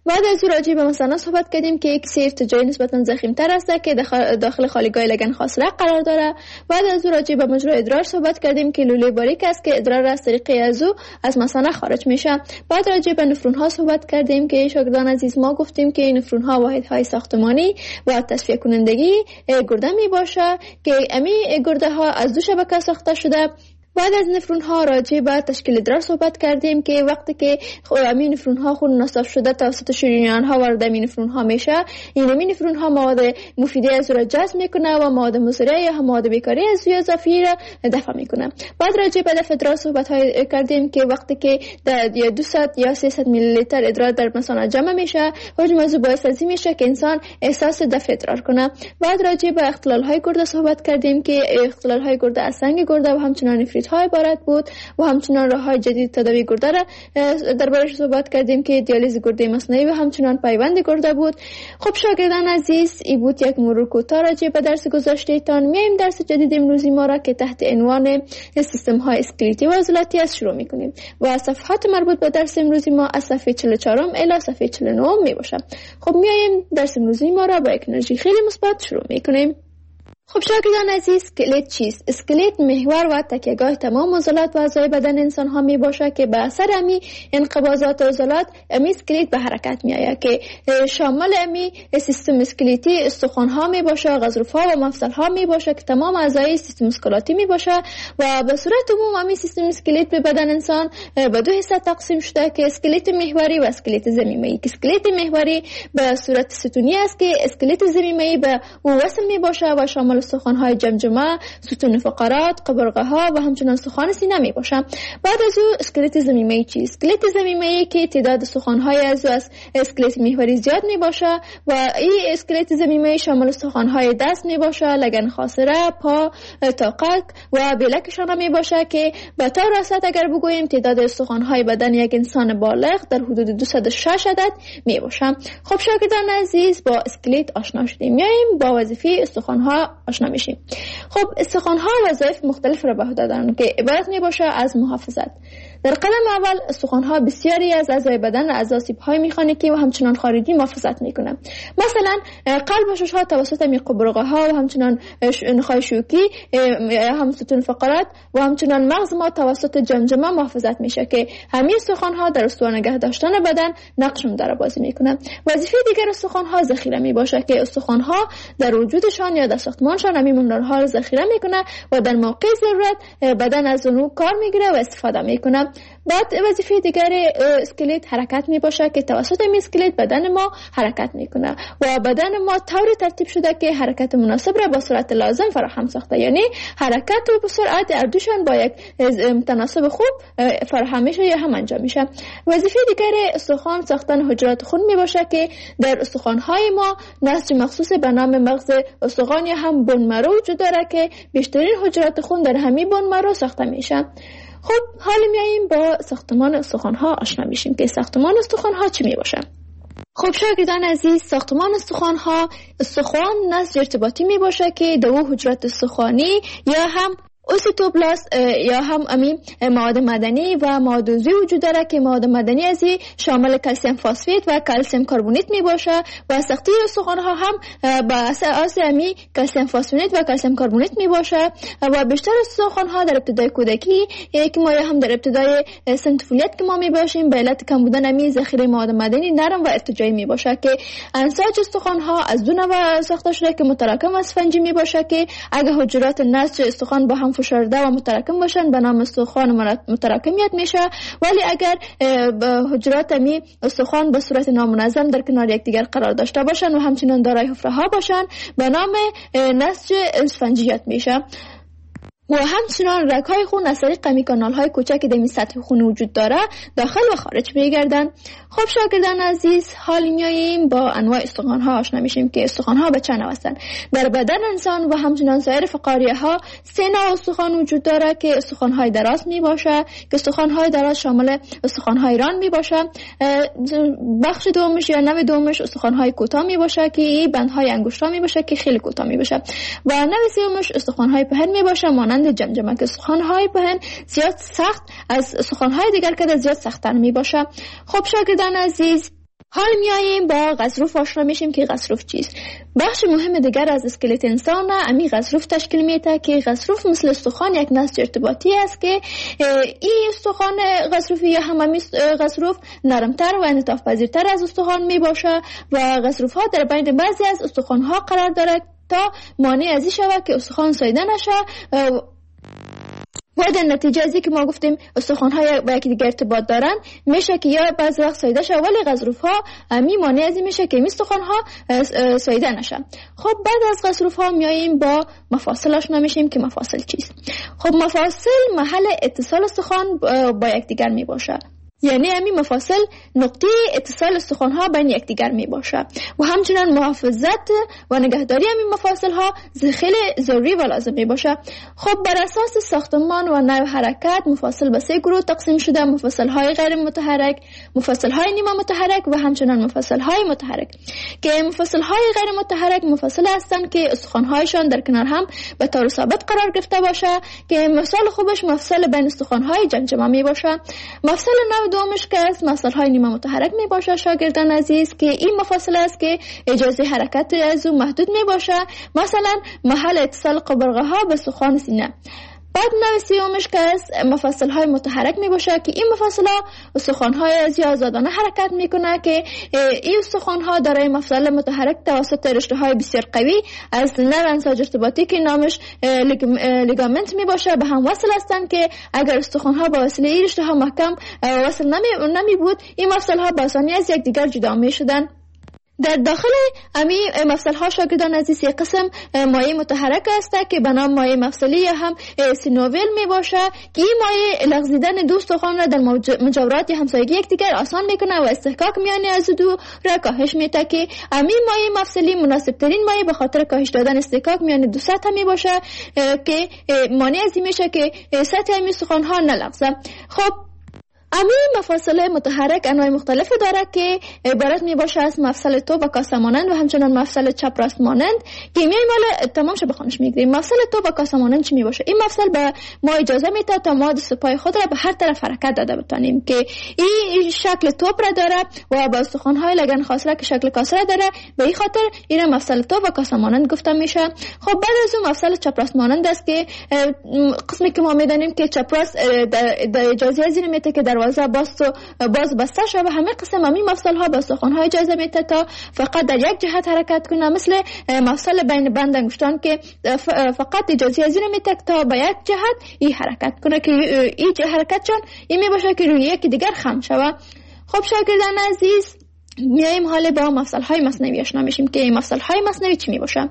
بعد از او راجع به مثانه صحبت کردیم که یک سری ارتجاعی نسبتا ضخیم‌تر است که داخل خالیگاه لگن خاصره قرار داره. بعد از او راجع به مجرا ادرار صحبت کردیم که لوله باریک است که ادرار از طریق از او از مثانه خارج میشه. بعد راجع به نفرون ها صحبت کردیم که شاگردان عزیز ما گفتیم که نفرون ها واحدهای ساختمانی و تصفیه کنندگی گرده می باشه که امی گرده ها از دو شبکه ساخته شده. بعد از نفرون ها راجع به تشکیل ادرار صحبت کردیم که وقتی که امین نفرون ها خون نصف شده توسط شریان ها وارد امین نفرون ها میشه، این امین نفرون ها مواد مفیده از را جذب میکنه و مواد مضره یا مواد بیکاری از روی اضافی را دفع میکنه. بعد راجع به دفع ادرار صحبت های کردیم که وقتی که یا دویست یا سیصد میلی لیتر ادرار در مثانه جمع میشه، حجم از باعث از میشه که انسان احساس دفع ادرار کنه. بعد راجع به اختلال های گرده صحبت کردیم که اختلال های گرده از سنگ گرده و همچنان نفریت های عبارت بود و همچنان راه‌های جدید تداوی گرده را دربارش صحبت کردیم که دیالیز گرده مصنوعی و همچنان پیوند گرده بود. خب شاگردان عزیز، این بود یک مرور کوتاه راجع به درس گذشته تان. میایم درس جدید امروزی ما را که تحت عنوان سیستم های اسکلتی و عضلاتی است شروع میکنیم و صفحات مربوط به درس امروزی ما از صفحه چهل و چهار الی صفحه چهل و نه می باشد. خب میایم درس امروزی ما را با یک انرژی خیلی مثبت شروع میکنیم. خب شاگردان عزیز، اسکلت چیست؟ اسکلت محور و تکیهگاه تمام عضلات و اعضای بدن انسان ها می باشه که به اثر امی انقباضات عضلات امی اسکلت به حرکت می آید که شامل امی سیستم اسکلتی استخوان ها می باشه، غضروف ها و مفصل ها می باشه که تمام اعضای سیستم اسکلاتی می باشه و به صورت عموم امی سیستم اسکلت به بدن انسان به دو حصه تقسیم شده که اسکلت محوری و اسکلت ضمیمه‌ای. که اسکلت محوری به صورت ستونی است که اسکلت ضمیمه‌ای به او وصل می باشه و شامل استخوان‌های جمجمه، ستون فقرات، قبرقه‌ها و همچنین استخوان سینه میباشن. بعد از او اسکلت ضمیمه‌ای چیست؟ اسکلت ضمیمه‌ای که تعداد استخوان‌های از از اسکلت محوری زیاد میباشه و این اسکلت ضمیمه‌ای شامل استخوان‌های دست میباشه، لگن خاصره، پا، تاقک و بلکشان میباشه که به طور راست اگر بگوییم تعداد استخوان‌های بدن یک انسان بالغ در حدود دویست و شش عدد میباشه. خب شاگردان عزیز، با اسکلت آشنا شدیم. میایم با وظیفه استخوان‌ها آشنا میشیم. خب استخوان‌ها وظایف مختلف را به عهده دارند که عبارت میباشه از محافظت. در قدم اول استخوان‌ها بسیاری از اعضای بدن از آسیب‌های مکانیکی و همچنان خارجی محافظت میکنند. مثلا قلب و شش‌ها توسط می قبرقه‌ها و همچنان نخاع شوکی، هم ستون فقرات و همچنان مغز ما توسط جمجمه محافظت میشه که همین استخوان‌ها در استوار نگه داشتن بدن نقشون داره بازی میکنن. وظیفه دیگر استخوان‌ها ذخیره میباشه که استخوان‌ها در وجودشان یا در ساختمانشان همین مونرها رو ذخیره میکنه و در موقع ضرورت بدن از اونو کار میگیره و استفاده میکنه. بعد وظیفه دیگر اسکلت حرکت میباشه که توسط این اسکلت بدن ما حرکت میکنه و بدن ما طوری ترتیب شده که حرکت مناسب را با سرعت لازم فراهم ساخته، یعنی حرکت و سرعت اردوشان با یک تناسب خوب فراهم میشه یا هم انجام میشه. وظیفه دیگر استخوان ساختن حجرات خون میباشه که در استخوان‌های ما نسج مخصوص به نام مغز استخوان یا هم بون مرو وجود داره که بیشترین حجرات خون در همین بون مرو ساخته میشن. خب حالا میاییم با ساختمان استخوان‌ها آشنا میشیم که ساختمان استخوان‌ها چی میباشه. خب شاگردان عزیز، ساختمان استخوان‌ها استخوان نسج ارتباطی میباشه که دو حجرات استخوانی یا هم اوسیتوبلاست یا هم امی مواد مدنی و مواد عضوی وجود داره که مواد مدنی ازی شامل کلسیم فسفید و کلسیم کربونیت می باشه و ساخته استخوان‌ها هم با اساس امی کلسیم فسفید و کلسیم کربونیت می باشه و بیشتر استخوان‌ها در ابتدای کودکی که ما هم در ابتدای سن طفولیت که ما می باشیم به علت کم بودن امی ذخیره مواد مدنی نرم و ارتجاعی می باشه که انساج استخوان‌ها از دو نوع ساخته شده که متراکم و اسفنجی می باشه که اگه حجرات نسج استخوان با هم فشرده و متراکم باشن به نام استخوان متراکمیت میشه، ولی اگر حجرات می استخوان به صورت نامنظم در کنار یکدیگر قرار داشته باشن و همچنین دارای حفره ها باشن به نام نسج اسفنجیت میشه. و همچنان رگ‌های خون از طریق امی کانال‌های کوچکی در سطح خون وجود داره داخل و خارج میگردن. خب شاگردان عزیز، حال میاییم با انواع استخوان‌ها آشنا میشیم که استخوان‌ها به چند نوع هستند. در بدن انسان و همچنان سایر فقاریه‌ها سه نوع استخوان وجود داره که استخوان‌های دراز میباشه که استخوان‌های دراز شامل استخوان‌های ران میباشه. بخش دومش یا نوع دومش استخوان‌های کوتاه میباشه که این بندهای انگشت‌ها میباشه که خیلی کوتاه میباشه و نوع سومش استخوان‌های پهن میباشه مانند جمجمه که استخوان‌های پهن زیاد سخت از استخوان‌های دیگر که زیاد سخت‌تر میباشه. خب شاگردان عزیز، حال میاییم با غضروف آشنا میشیم که غضروف چیست. بخش مهم دیگر از اسکلت انسان امی غضروف تشکیل میده که غضروف مثل استخوان یک نسج ارتباطی است که این استخوان غضروفی یا هم امی غضروف نرمتر و انعطاف پذیرتر از استخوان می باشه و غضروف ها در بین بعضی از استخوان ها قرار دارد تا مانع از این شود که استخوان ساییده نشه و در نتیجه از که ما گفتیم استخوان‌های با یکی دیگر ارتباط دارن میشه که یا بعضی وقت ساییده شه ولی غضروف‌ها می مانع از این میشه که این استخوان‌ها ساییده نشه. خب بعد از غضروف‌ها میاییم با مفاصل آشنا میشیم که مفاصل چیست. خب مفاصل محل اتصال استخوان با یکدیگر می باشه، یعنی همین مفاصل نقطه اتصال استخوان‌ها بین یکدیگر می باشه و همچنین محافظت و نگهداری همین مفاصل ها خیلی ضروری و لازم می باشه. خب بر اساس ساختمان و نوع حرکت مفاصل به سه گروه تقسیم شده: مفاصل های غیر متحرک، مفاصل های نیمه متحرک و همچنین مفاصل های متحرک. که مفاصل های غیر متحرک مفاصل هستند که استخوان هایشان در کنار هم به طور ثابت قرار گرفته باشه، که مثال خوبش مفصل بین استخوان های جمجمه می باشه. مفصل نوع دومش که از مفصل های نیمه متحرک می باشه شاگردان عزیز، که این مفاصل است که اجازه حرکت از او محدود می باشه، مثلا محل اتصال قبرقه ها به استخوان سینه. بعد نوع سیومش که از مفاصل های متحرک می باشه که این مفاصل ها استخوان های از آزادانه حرکت می کنه، که این استخوان ها دارای مفصل متحرک توسط رشته های بسیار قوی از نوع انساج ارتباطی که نامش لیگامنت می باشه به هم وصل هستند، که اگر استخوان ها با وسیله این رشته ها محکم وصل نمی, نمی بود این مفصل ها با آسانی از یک دیگر جدا می شدن. در داخل امی مفصل ها شاگردان عزیز یک قسم مایع متحرک است که به نام مایع مفصلی یا هم سینوویل می باشه، که این مایع لغزیدن دو استخوان را در مجاورات همسایگی یکدیگر آسان میکنه و استحکاک میان از دو را کاهش میده، که امی مایع مفصلی مناسب ترین مایع به خاطر کاهش دادن استحکاک میان دو سطح می باشه که مانع از این میشه که سطح امی استخوان ها نلغزه. خب امی مفاصل متحرک انواع مختلفی دارد که عبارت می باشه از مفصل توپ و کاسه مانند و همچنان مفصل چپ راست مانند، که میایم حالا تمام شه بخونش میگیریم. مفصل توپ و کاسه مانند چی می باشه؟ این مفصل به ما اجازه میده تا ما دست پای خود را به هر طرف حرکت داده بتانیم، که این شکل توپ را داره و با استخوان های لگن خاصره که شکل کاسه را داره، به این خاطر این مفصل توپ و کاسه مانند گفته میشه. خب بعد از اون مفصل چپ راست مانند است که قسمی که ما میدانیم که چپ راست در اجازه از این میده که دروازه باز و باز بسته شده و همه قسم همین مفصل ها با استخوان های اجازه میده تا فقط در یک جهت حرکت کنه، مثل مفصل بین بند انگشتان که فقط اجازه از این میده تا به یک جهت این حرکت کنه، که این حرکت چون این می باشه که روی یکی دیگر خم شوه. خب شاگردان عزیز میایم حالا با مفصل های مصنوی آشنا میشیم که مفصل های مصنوی چی می باشه.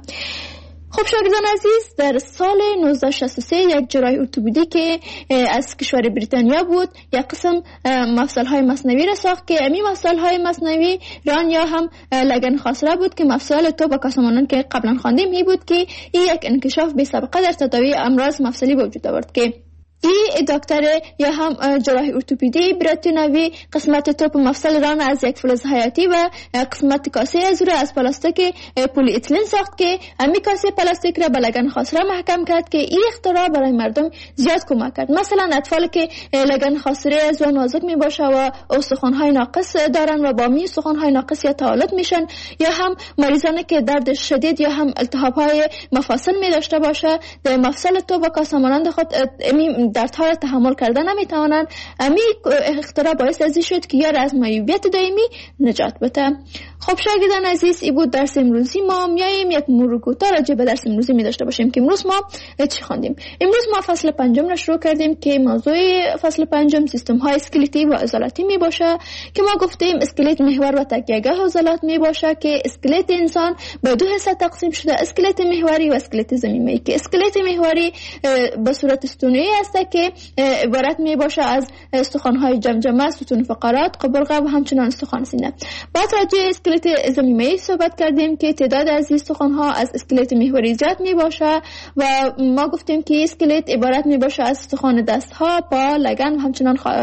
خب شاگردان عزیز در سال نوزده شصت و سه یک جراح ارتوپدی که از کشور بریتانیا بود یک قسم مفصل های مصنوی را ساخت، که امی مفصل های مصنوی ران یا هم لگن خاصره بود که مفصل تو با کاسمانان که قبلا خواندیم می بود که این یک انکشاف بی سابقه در تداوی امراض مفصلی به وجود آورد، که این دکتر یا هم جراح ارتوپدی بریتانیایی قسمت توپ مفصل ران از یک فلز حیاتی و قسمت کاسه از رو از پلاستیک پلی اتیلن ساخت، که امی کاسه پلاستیک را به لگن خاصره محکم کرد، که این اختراع برای مردم زیاد کمک کرد. مثلا اطفال که لگن خاصره از و نازک می باشه و استخوان های ناقص دارن و با می استخوان های ناقص یا تعالت میشن، یا هم مریضانی که درد شدید یا هم التهاب های مفاصل می داشته باشه در مفصل توپ و کاسه مانند خود دردها را تحمل کردن نمیتوانند. امی اختراع باعث ازی شد که یار از معیوبیت دائمی نجات بده. خب شاگردان عزیز این بود درس امروزی ما. میاییم یک مرور کوتاه راجع به درس امروزی می داشته باشیم که امروز ما چی خواندیم. امروز ما فصل پنجم را شروع کردیم که موضوع فصل پنجم سیستم های اسکلتی و عضلاتی می باشه، که ما گفتیم اسکلت محور و تکیه‌گاه عضلات می باشه، که اسکلت انسان به دو حصه تقسیم شده: اسکلت محوری و اسکلت زمینی. که اسکلت محوری به صورت ستونی است که عبارت می باشه از استخوان های جمجمه، ستون فقرات، قبرقه و همچنان استخوان سینه. بعد راجع اسکلت زمینی صحبت کردیم که تعداد از استخوان ها از اسکلت محوری زیاد می باشه و ما گفتیم که اسکلت عبارت می باشه از استخوان دست ها، پا، لگن و همچنان خ...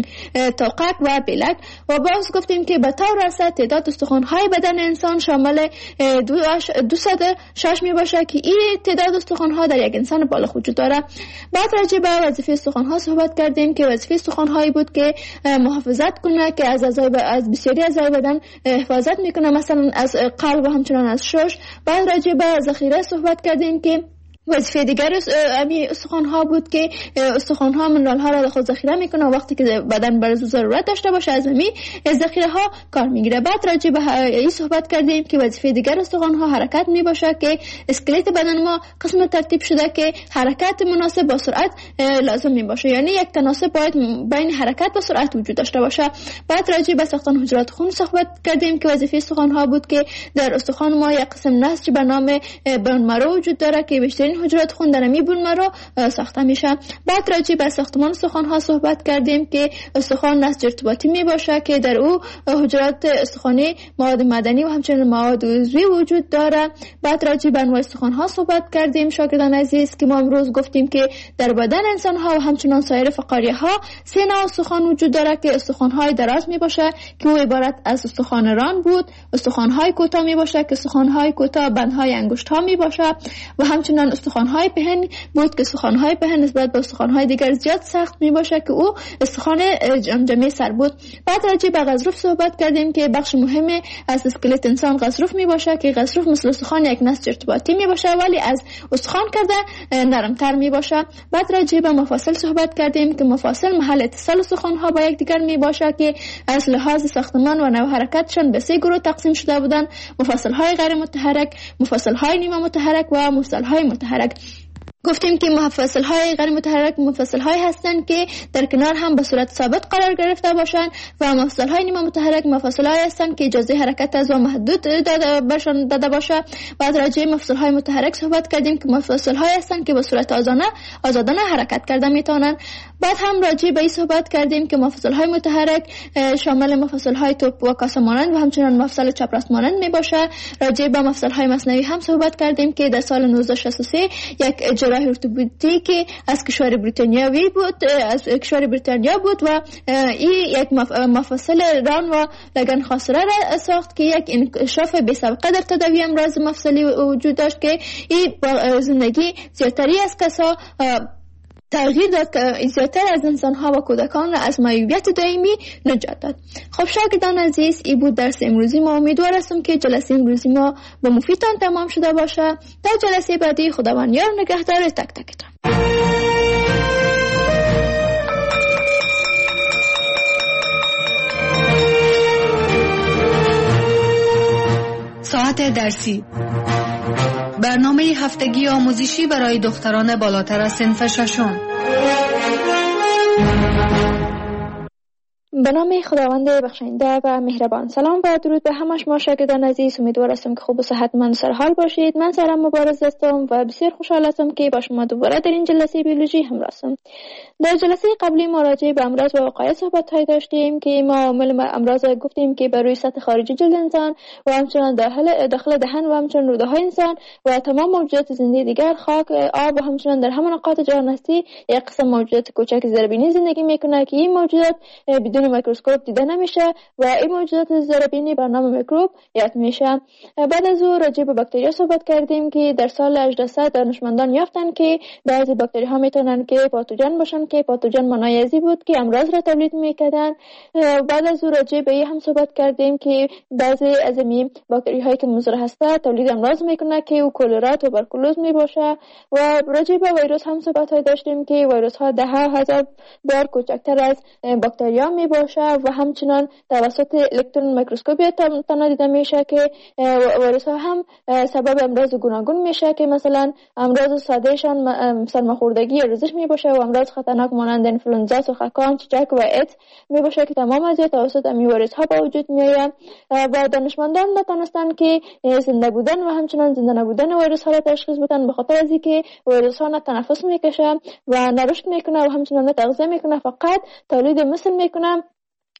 توقک و بلک. و باز گفتیم که به طور رسد تعداد استخوان های بدن انسان شامل دویست و شش می باشه، که این تعداد استخوان ها در یک انسان بالغ وجود داره. بعد راجع به وظیفه استخوان‌ها صحبت کردیم که وظیفه استخوان‌هایی بود که محافظت کنه، که از اعضای از بسیاری اعضای بدن حفاظت میکنه، مثلا از قلب و همچنان از شش. بعد راجع به ذخیره صحبت کردیم که وظیفه دیگر امی استخوان‌ها بود که استخوان‌ها منرال‌ها را خود ذخیره میکنه و وقتی که بدن برای ضرورت داشته باشه از امی ذخیره ها کار میگیره. بعد راجع به این صحبت کردیم که وظیفه دیگر استخوان‌ها حرکت میباشه، که اسکلت بدن ما قسم ترتیب شده که حرکت مناسب با سرعت لازم میباشه، یعنی یک تناسب باید بین حرکت و سرعت وجود داشته باشه. بعد راجع به ساختن حجرات خون صحبت کردیم که وظیفه استخوان‌ها بود که در استخوان ما یک قسم نسج به نام بون مرو وجود داره که بیشترین حجرات خون در می بون مرو ساخته میشه. بعد راجع به ساختمان استخوان ها صحبت کردیم که استخوان نسج ارتباطی می باشه که در او حجرات استخوانی، مواد معدنی و همچنین مواد عضوی وجود داره. بعد راجع به انواع استخوان ها صحبت کردیم شاگردان عزیز که ما امروز گفتیم که در بدن انسان ها و همچنین سایر فقاریه ها سه نوع استخوان وجود داره که استخوان های دراز می باشه که او عبارت از استخوان ران بود، استخوان های کوتاه می باشه که استخوان های کوتاه بندهای انگشت ها می باشه و همچنین استخوان های پهن بود که استخوان های پهن نسبت به استخوان های دیگر زیاد سخت می باشه که او استخوان جمجمه سر بود. بعد راجع به غضروف صحبت کردیم که بخش مهمی از اسکلت انسان غضروف می باشه که غضروف مثل استخوان یک نسج ارتباطی می باشه ولی از استخوان کرده نرمتر می باشه. بعد راجع به مفاصل صحبت کردیم که مفاصل محل اتصال استخوان ها با یکدیگر می باشه که از لحاظ ساختمان و نوع حرکتشان به سه گروه تقسیم شده بودند: مفاصل های غیر متحرک، مفاصل های نیمه متحرک و مفاصل های متحرک. گفتیم که مفاصل های غیر متحرک مفاصل های هستند که در کنار هم به صورت ثابت قرار گرفته باشند و مفاصل های نیمه متحرک مفاصل های هستند که اجازه حرکت از و محدود داده باشند داده باشه. بعد راجع به مفاصل های متحرک صحبت کردیم که مفاصل های هستند که به صورت آزادانه آزادانه حرکت کرده میتونن. بعد هم راجع به این صحبت کردیم که مفاصل های متحرک شامل مفاصل های توپ و کاسه مانند و همچنین مفصل چپ راست مانند می باشه. راجع به مفصل های مصنوعی هم صحبت کردیم که در سال نوزده شصت و سه یک جراح ارتوپدی که از کشور بریتانیایی بود از کشور بریتانیا بود و این یک مفصل ران و لگن خاصره را ساخت که یک انکشاف بی سابقه در تداوی امراض مفصلی وجود داشت که این با زندگی زیادتری از کسا تغییر داد که زیادتر از انسان‌ها و کودکان را از معیوبیت دائمی نجات داد. خب شاگردان عزیز، این بود درس امروزی ما. امیدوار هستم که جلسه امروزی ما به مفیدتان تمام شده باشه. در جلسه بعدی خداوند یار نگهدار تک تکتان. ساعت درسی، برنامه هفتگی آموزشی برای دختران بالاتر از صنف ششم. به نام خداوند بخشنده و مهربان. سلام و درود به همه شما شاگردان عزیز. امیدوار هستم که خوب و صحتمند سر حال باشید. من سرم مبارز هستم و بسیار خوشحال هستم که با شما دوباره در این جلسه بیولوژی همراه هستم. در جلسه قبلی ما راجع به امراض و وقایع صحبت داشتیم که ما عامل امراض گفتیم که بر روی سطح خارجی جلد انسان و همچنین داخل داخل دهن و همچنین روده های انسان و تمام موجودات زنده دیگر، خاک، آب و همچنین در همون نقاط جهان هستی یک قسم موجودات کوچک زیربینی زندگی میکنه که این موجودات بدون میکروسکوپ دیده نمیشه و این موجودات زیربینی به نام میکروب یاد میشه. بعد از او راجع به باکتریا صحبت کردیم که در سال هجده صد دانشمندان یافتن که بعضی باکتری ها میتونن که پاتوژن باشن که پاتوژن معنای ازی بود که امراض را تولید میکردن. بعد از او راجع به این هم صحبت کردیم که بعضی از این باکتری هایی که مضر هسته تولید امراض میکنه که او کلرا، توبرکولوز میباشه. و راجع به ویروس هم صحبت داشتیم که ویروس ها ده هزار بار کوچکتر از باکتریا میباشه و همچنان توسط الکترون میکروسکوپی تنها دیده میشه که ویروس ها هم سبب امراض گوناگون میشه که مثلا امراض ساده شان سرماخوردگی یا ریزش میباشه و امراض خطرناک مانند انفلوئنزا، سوختکان، چچک و ایدز میباشه که تمام از توسط این ویروس ها به وجود میآید. و دانشمندان نتونستن که زنده بودن و همچنان زنده نبودن ویروس ها را تشخیص بدن به خاطر از اینکه ویروس ها نه تنفس میکشه و نه رشد میکنه و همچنان نه تغذیه میکنه، فقط تولید مثل میکنه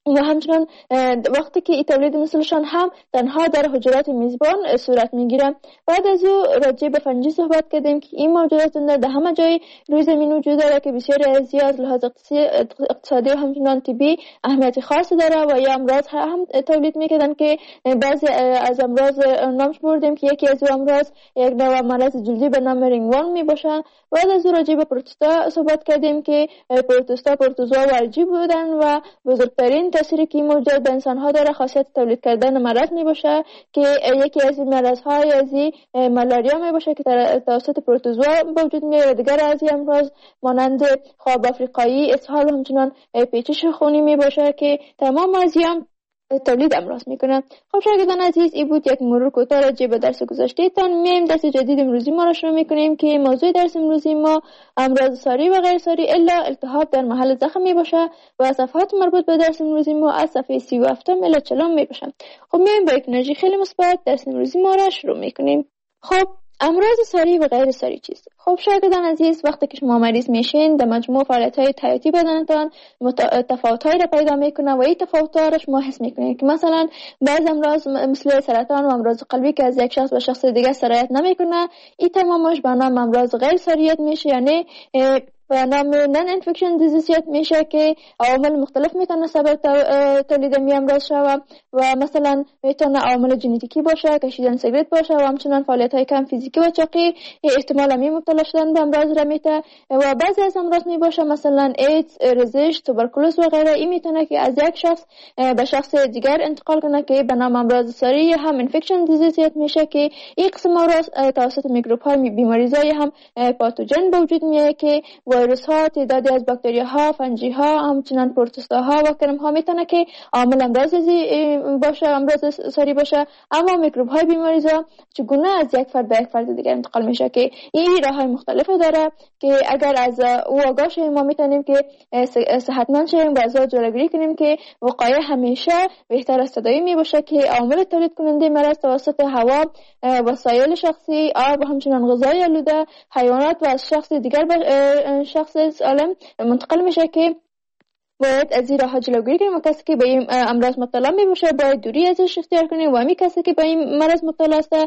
و همچنان وقتی که این تولید مثلشان هم تنها در حجرات میزبان صورت میگیره. بعد از او راجع به فنجی صحبت کردیم که این موجودات در همه جای روی زمین وجود داره که بسیاری از از لحاظ اقتصادی و همچنان طبی اهمیت خاصی داره و یا امراض هم تولید میکردن که بعضی از امراض نامش بردیم که یکی از امراض یک نوع مرض جلدی به نام رینگوان می باشه. بعد از او راجع به پروتوستا صحبت کردیم که پروتوستا پروتوزوا ورجی بودن و بزرگترین تأثیری که موجود به انسان ها داره خاصیت تولید کردن مرض می باشه که یکی از این مرض های از ملاریا می باشه که توسط پروتوزوا وجود میاد و دیگر از این امراض مانند خواب افریقایی، اسهال و همچنان پیچش خونی می باشه که تمام از این تولید امراض میکنه. خب شاگردان عزیز، این بود یک مرور کوتاه راجع به درس گذشته تان. میایم درس جدید امروزی ما را شروع میکنیم که موضوع درس امروزی ما امراض ساری و غیر ساری الا التهاب در محل زخم می باشه و صفحات مربوط به درس امروزی ما از صفحه سی و هفت الی چهل می باشه. خب میایم با یک انرژی خیلی مثبت درس امروزی ما را شروع میکنیم. خب امراض ساری و غیر ساری چیست؟ خب شاگردان عزیز، وقتی که شما مریض میشین در مجموع فعالیت‌های حیاتی بدنتان تفاوت‌هایی را پیدا میکنه و این تفاوت‌ها را شما حس میکنید که مثلا بعض امراض مثل سرطان و امراض قلبی که از یک شخص به شخص دیگه سرایت نمیکنه، این تمامش به نام امراض غیر ساریت میشه، یعنی و نام نان انفکشن دیزیزیت میشه که عوامل مختلف میتونه سبب تولید می امراض شود و مثلا میتونه عوامل ژنتیکی باشه، کشیدن سیگرت باشه و همچنان فعالیت های کم فیزیکی و چاقی احتمال می مبتلا شدن به امراض را میته و بعضی از امراض می باشه مثلا ایدز، رزش، توبرکولوز و غیره. این میتونه که از یک شخص به شخص دیگر انتقال کنه که به نام امراض ساری هم انفکشن دیزیزیت میشه که این قسم امراض توسط میکروب های بیماریزای هم پاتوژن به وجود میاد که ویروس ها، تعدادی از باکتری ها، فنجی ها، همچنان پروتوستا ها و کرم ها میتونه که عامل امراض باشه، امراض ساری باشه. اما میکروب های بیماریزا چگونه از یک فرد به یک فرد دیگر انتقال میشه که این راه های مختلفی داره که اگر از او آگاه شیم ما میتونیم که صحتمند شیم و از جلوگیری کنیم که وقایع همیشه بهتر از تداوی می باشه که عامل تولید کننده مرض توسط هوا، وسایل شخصی، آب و همچنان غذای آلوده، حیوانات و از شخص دیگر به شخص سالم منتقل میشه که باید از این راه جلوگیری کنیم و کسی که به این امراض مبتلا می باشه باید دوری ازش اختیار کنیم و همین کسی که به این مرض مبتلا است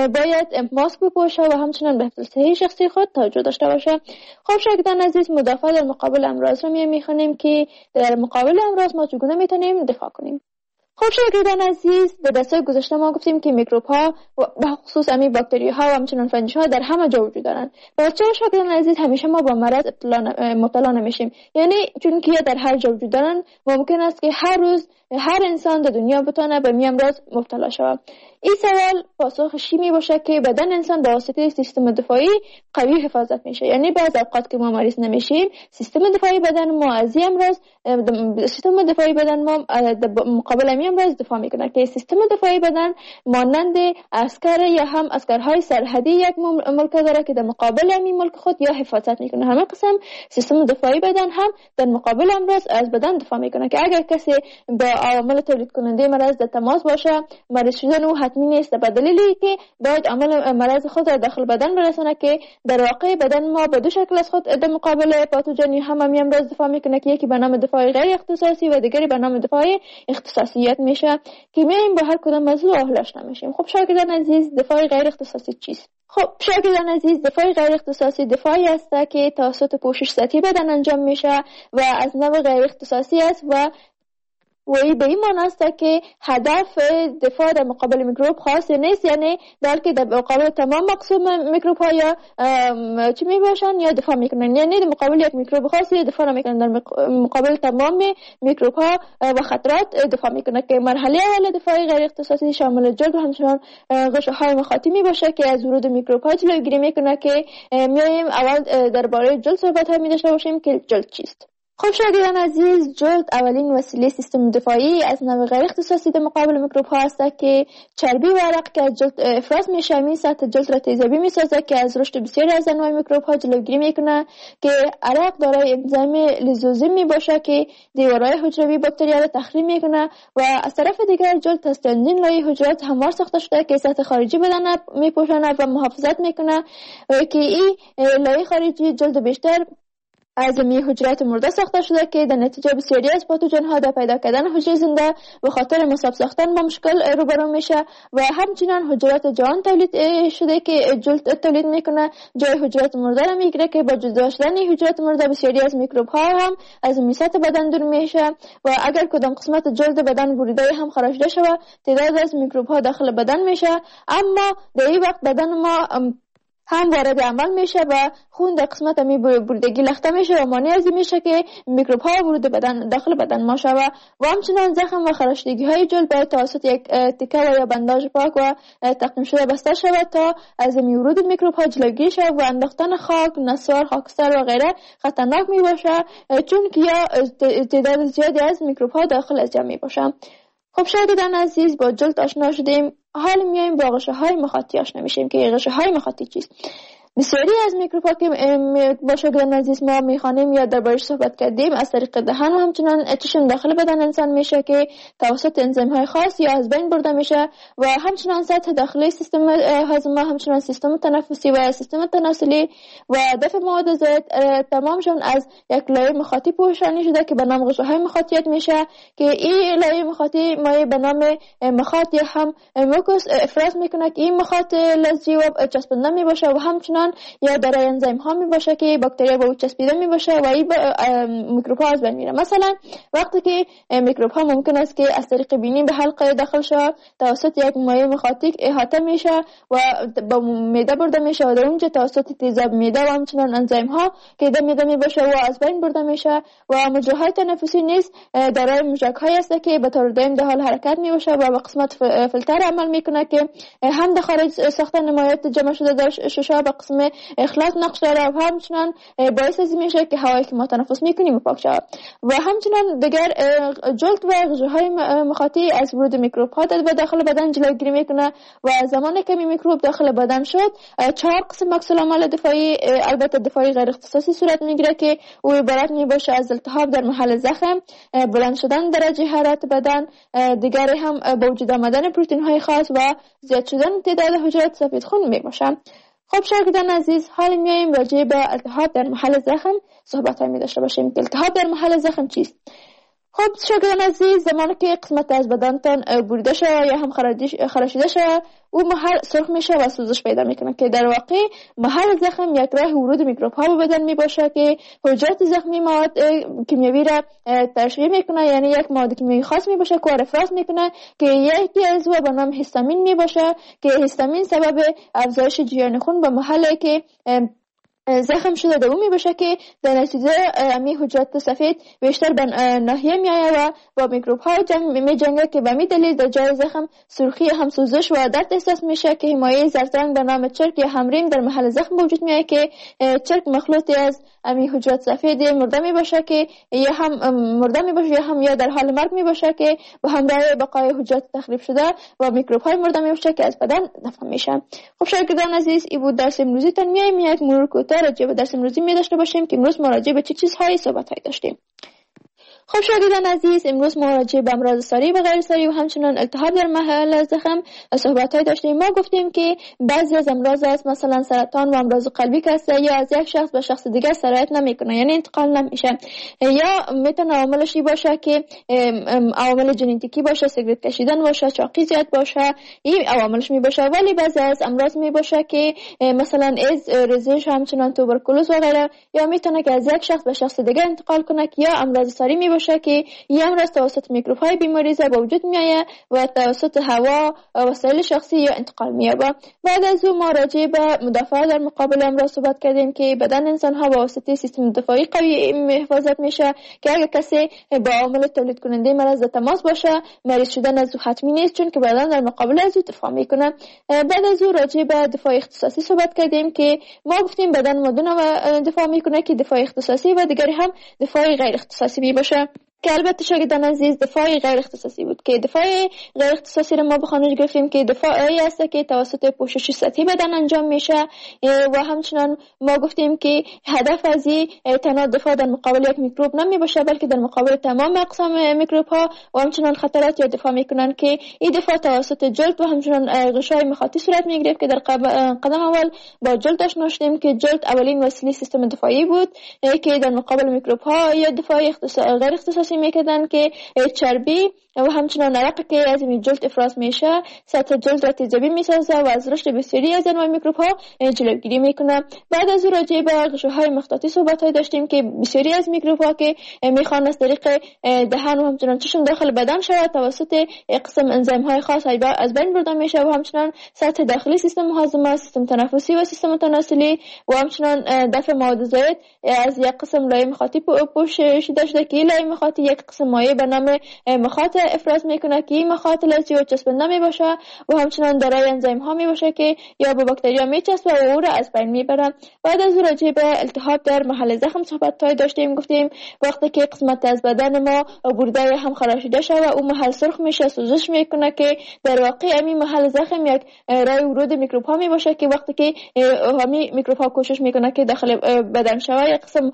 باید ماسک بپوشه و همچنان به حفظ صحی شخصی خود توجه داشته باشه. خب شاگردان عزیز، مدافع در مقابل امراض رو میخونیم که در مقابل امراض ما چگونه میتونیم دفاع کنیم. خب شاگردان عزیز، در درس‌های گذشته ما گفتیم که میکروب ها و به خصوص امی باکتری ها و همچنان فنجی ها در همه جا وجود دارند. و چرا شاگردان عزیز همیشه ما با مرض مبتلا نمیشیم؟ یعنی چون که در هر جا وجود دارن ممکن است که هر روز هر انسان در دنیا بتونه به می امراض مبتلا شود. این سوال پاسخش می باشه که بدن انسان با واسطه سیستم دفاعی قوی حفاظت میشه. یعنی بعض اوقات که ما مریض نمیشیم سیستم دفاعی بدن ما از این امراض سیستم دفاعی بدن ما مقابل می امراض دفاع میکنه که سیستم دفاعی بدن مانند عسکر یا هم عسکرهای سرحدی یک ملک داره که در مقابل می ملک خود یا حفاظت میکنه. همه قسم سیستم دفاعی بدن هم در مقابل امراض از بدن دفاع میکنه که اگر کسی با عوامل تولید کننده مرض در تماس باشه مریض شدن او حتمی نیست، به دلیلی که باید عامل مرض خود را داخل بدن برسونه که در واقع بدن ما به دو شکل از خود در مقابل پاتوژن هم می امراض دفاع میکنه که یکی به نام دفاع غیر اختصاصی و دیگری به نام دفاع اختصاصیت میشه که میایم با هر کدام موضوع آشنا میشیم. خب شاگردان عزیز، دفاع غیر اختصاصی چیست؟ خب شاگردان عزیز، دفاع غیر اختصاصی دفاعی است که توسط پوشش سطحی بدن انجام میشه و از نوع غیر اختصاصی است و و این به این معنی است که هدف دفاع در مقابل میکروب خاص نیست، یعنی بلکه در مقابل تمام مقسوم میکروب ها یا چی می باشن یا دفاع میکنن، یعنی در مقابل یک میکروب خاصی دفاع نمیکنن، در مقابل تمام میکروب ها و خطرات دفاع میکنن که مرحله اول دفاع غیر اختصاصی شامل جلد و همچنان غشا های مخاطی می باشه که از ورود میکروب ها جلوگیری میکنه که میایم اول درباره جلد صحبت ها می داشته باشیم که جلد چیست. خب شاگردان عزیز، جلد اولین وسیله سیستم دفاعی از نوع غیر اختصاصی در مقابل میکروب ها است که چربی و عرق که از جلد افراز میشه می سطح جلد را تیزابی میسازه که از رشد بسیاری از انواع میکروب ها جلوگیری میکنه که عرق دارای انزیم لیزوزیم می باشه که دیوارهای حجروی باکتریا را تخریب میکنه و از طرف دیگر جلد از چندین لایه حجرات هموار ساخته شده که سطح خارجی بدن میپوشانه و محافظت میکنه که این لایه خارجی جلد بیشتر از می حجرات مرده ساخته شده که در نتیجه بسیاری از پاتوژن ها در پیدا کردن حجره زنده به خاطر مصاب ساختن با مشکل روبرو میشه و همچنین حجرات جان تولید شده که جلد تولید میکنه جای حجرات مرده را میگیره که با جدا شدن حجرات مرده بسیاری از میکروب ها هم از میسات بدن دور میشه و اگر کدام قسمت جلد بدن بریده هم خارجده شود تعداد از میکروب ها داخل بدن میشه، اما در این وقت بدن ما هم وارد عمل میشه و خون در قسمت می بریدگی لخته میشه و مانع از این میشه که میکروب ها ورود بدن داخل بدن ما شود و همچنان زخم و خراشیدگی های جلد باید توسط یک تکه و یا بنداژ پاک و تقسیم شده بسته شود تا از ورود میکروب ها جلوگیری شود و انداختن خاک، نسوار، خاکستر و غیره خطرناک می باشه چون که یا تعداد زیادی از میکروب ها داخل از جمع می باشه. خب شاگردان عزیز، با جلد آشنا شدیم، حال میایم با غشه های مخاطی آشنا میشیم که غشه های مخاطی چیست. بسیاری از میکروب‌ها که با شاگردان عزیز ما میخوانیم یا دربارش صحبت کردیم از طریق دهن و همچنان چشم داخل بدن انسان میشه که توسط انزیم های خاص یا از بین برده میشه و همچنان سطح داخلی سیستم هاضمه، همچنان سیستم تنفسی و سیستم تناسلی و دفع مواد زائد تمامشون از یک لایه مخاطی پوشانی شده که به نام غشه های مخاطیت میشه که این لایه مخاطی مایع به نام مخاط یا هم موکوس افراز میکنه که این مخاط لزجی و چسبنده میباشه و همچنان یا برای انزیم ها می باشه که باکتریا به او چسبیده می باشه و این میکروب ها از بین میره. مثلا وقتی که میکروب ها ممکن است که از طریق بینی به حلقه داخل شود توسط یک مایع مخاطی احاطه میشه و به معده برده میشه و در اونجا توسط تیزاب معده و همچنان انزیم ها که در معده می باشه و از بین برده میشه و مجراهای تنفسی نیز دارای موشک های است که به طور دائم در حال حرکت می باشه و به قسمت فیلتر عمل میکنه که هم در خارج ساختن مایعات جمع شده در ششا به قسم اخلاص نقش داره و همچنان باعث از میشه که هوایی که ما تنفس میکنیم پاک شود و همچنان دیگر جلد و غشه های مخاطی از ورود میکروب ها در داخل بدن جلوگیری میکنه و زمانی که میکروب داخل بدن شد چهار قسم عکس العمل دفاعی البته دفاعی غیر اختصاصی صورت میگیره که او عبارت میباشه از التهاب در محل زخم، بلند شدن درجه حرارت بدن، دیگر هم با وجود آمدن پروتئین های خاص و زیاد شدن تعداد حجرات سفید خون میباشه. خب شاگردان عزیز، حال میایم راجع به التهاب در محل زخم صحبت های می داشته باشیم. التهاب در محل زخم چیست؟ خب شاگردان عزیز، زمانی که قسمت از بدنتان بریده شود یا هم خراشیده شود او محل سرخ میشه و سوزش پیدا میکنه که در واقع محل زخم یک راه ورود میکروب ها به بدن میباشه که حجرات زخمی مواد کیمیایی را تشریح میکنه، یعنی یک مواد کیمیایی خاص میباشه که افراز میکنه که یکی از او به نام هیستامین میباشه که هیستامین سبب افزایش جریان خون به محلی که زخم شده در اون می باشه که در نتیجه امی حجرات سفید بیشتر به ناحیه می آید و با میکروب های جنگ می جنگه که به می دلیل در جای زخم سرخی هم سوزش و درد احساس میشه که مایع زردرنگ به نام چرک یا همریم در محل زخم وجود می آید که چرک مخلوطی از امی حجرات سفید مرده می باشه که یا هم مرده می باشه یا هم یا در حال مرگ می باشه که به همراه بقای حجرات تخریب شده و میکروب های مرده می باشه که از بدن دفع میشه. خب شاگردان عزیز، این بود درس امروزی تان. می آیم یک مرور کوتاه راجع به درس امروزی می داشته باشیم که امروز مراجعه به چه چیزهایی صحبت هایی داشتیم. خب شاگردان عزیز، امروز مراجعه به امراض ساری و غیر ساری و همچنان التهاب در محل زخم صحبت های داشتیم. ما گفتیم که بعضی از امراض است مثلا سرطان و امراض قلبی که است یا از یک شخص به شخص دیگر سرایت نمیکنه، یعنی انتقال نمیشه، یا میتونه عواملش باشه که عوامل ژنتیکی باشه، سیگرت کشیدن باشه، چاقی زیاد باشه، این عواملش می باشه. ولی بعضی از امراض می باشه که مثلا ایدز، ریزش، همچنان توبرکولوز و غیره، یا میتونه که از یک شخص به شخص دیگر انتقال کنه که یا امراض ساری می باشه که این امراض توسط میکروب های بیماریزه به وجود میآید و توسط هوا، وسایل شخصی یا انتقال مییابه. بعد از اون ما راجع به مدافعت در مقابل امراض صحبت کردیم که بدن انسان ها با واسطه سیستم دفاعی قوی حفاظت میشه که اگر کسی با عامل تولید کننده مرض تماس باشه مریض شدن از او حتمی نیست چون که بدن در مقابل از او دفاع میکنه. بعد از اون راجع به دفاع اختصاصی صحبت کردیم که ما گفتیم بدن ما دو نوع دفاع میکنه که دفاع اختصاصی و دیگری هم دفاع غیر اختصاصی می باشه. که البته شاگردان عزیز دفاع غیر اختصاصی بود که دفاع غیر اختصاصی رو ما بخوانش گرفتیم که دفاعی است که توسط پوشش سطحی بدن انجام میشه و همچنان ما گفتیم که هدف از این تنها دفاع در مقابل یک میکروب نمی باشه بلکه در مقابل تمام اقسام میکروب ها و همچنان خطرات یا دفاع میکنن که این دفاع توسط جلد و همچنان غشای مخاطی صورت میگیره که در قدم اول با جلد آشنا شدیم که جلد اولین وسیله سیستم دفاعی بود که در مقابل میکروب ها یا دفاع غیر اختصاصی میکردن که چربی و همچنان عرق که از این جلد افراز میشه سطح جلد را تیزابی میسازه و از رشد بسیاری از انواع میکروب ها جلوگیری میکنه. بعد از راجع به غشاهای مخاطی صحبت های داشتیم که بسیاری از میکروب ها که میخوان از طریق دهن و همچنان چشم داخل بدن شود توسط قسم انزیم های خاص از بین برده میشه و همچنان سطح داخلی سیستم هاضمه، سیستم تنفسی و سیستم تناسلی و همچنان دفع مواد زائد از یک قسم لایه مخاطی پوشیده شده که لایه مخاطی یک قسم مایع به نام مخاط افراز میکنه که این مخاط لزجی و چسبنده میباشه و همچنان دارای انزیم ها میباشه که یا به باکتریا میچسبه و او را از بین میبره. بعد از راجع به التهاب در محل زخم صحبت های داشتیم، گفتیم وقتی که قسمت از بدن ما برده هم خراشیده شده و اون محل سرخ میشه سوزش میکنه که در واقع همین محل زخم یک راه ورود میکروب ها میباشه که وقتی که همین میکروب ها کوشش میکنه که داخل بدن شود یک قسم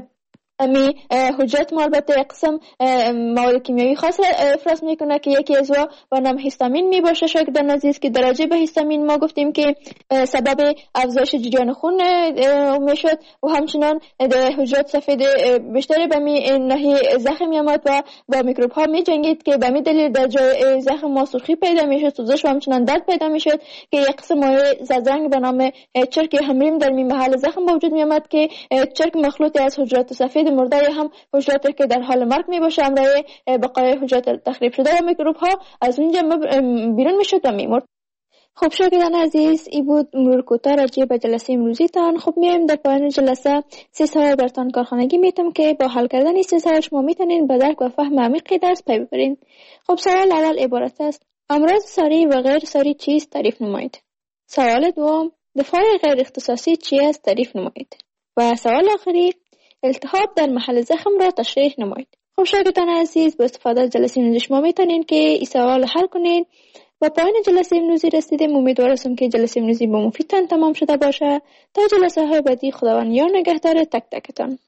امی حجرات ما البته قسم مواد کیمیایی خاص افراز میکنه که یکی از او به نام هیستامین میباشه. شاگردان عزیز که درجه به هیستامین ما گفتیم که سبب افزایش جریان خون میشد و همچنان حجرات سفید بیشتری به می ناحیه زخم میامد و با میکروب ها میجنگید که به می دلیل در جای زخم ما سرخی پیدا میشد، سوزش و همچنان درد پیدا میشد که یک قسم مایع زرنگ به نام چرک همریم در می محل زخم وجود میامد که چرک مخلوطی از حجرات سفید مرده هم حجراتی که در حال مرگ می باشه امرای بقای حجرات تخریب شده و میکروب ها از اونجا بیرون میشد و میمرد. خب شاگردان عزیز این بود مرور کوتاه راجع به جلسه امروزی تان. خب میایم در پایان جلسه سه سوال برتان کارخانگی میتم که با حل کردن این سه سوال شما میتونین به درک و فهم عمیق درس پی ببرین. خب سوال اول عبارت است: امراض ساری و غیر ساری چیست؟ تعریف نمایید. سوال دوم: دفاع غیر اختصاصی چی است؟ تعریف نمایید. و سوال آخری: التهاب در محل زخم را تشریح نمایید. خب شاگردان عزیز با استفاده از جلسه امروزی شما میتونین که این سوال حل کنین. با پایان جلسه امروزی رسیدیم. امیدوارم که جلسه امروزی با مفیدتان تمام شده باشه. تا جلسه های بعدی خداوند یار نگهدار تک تکتان.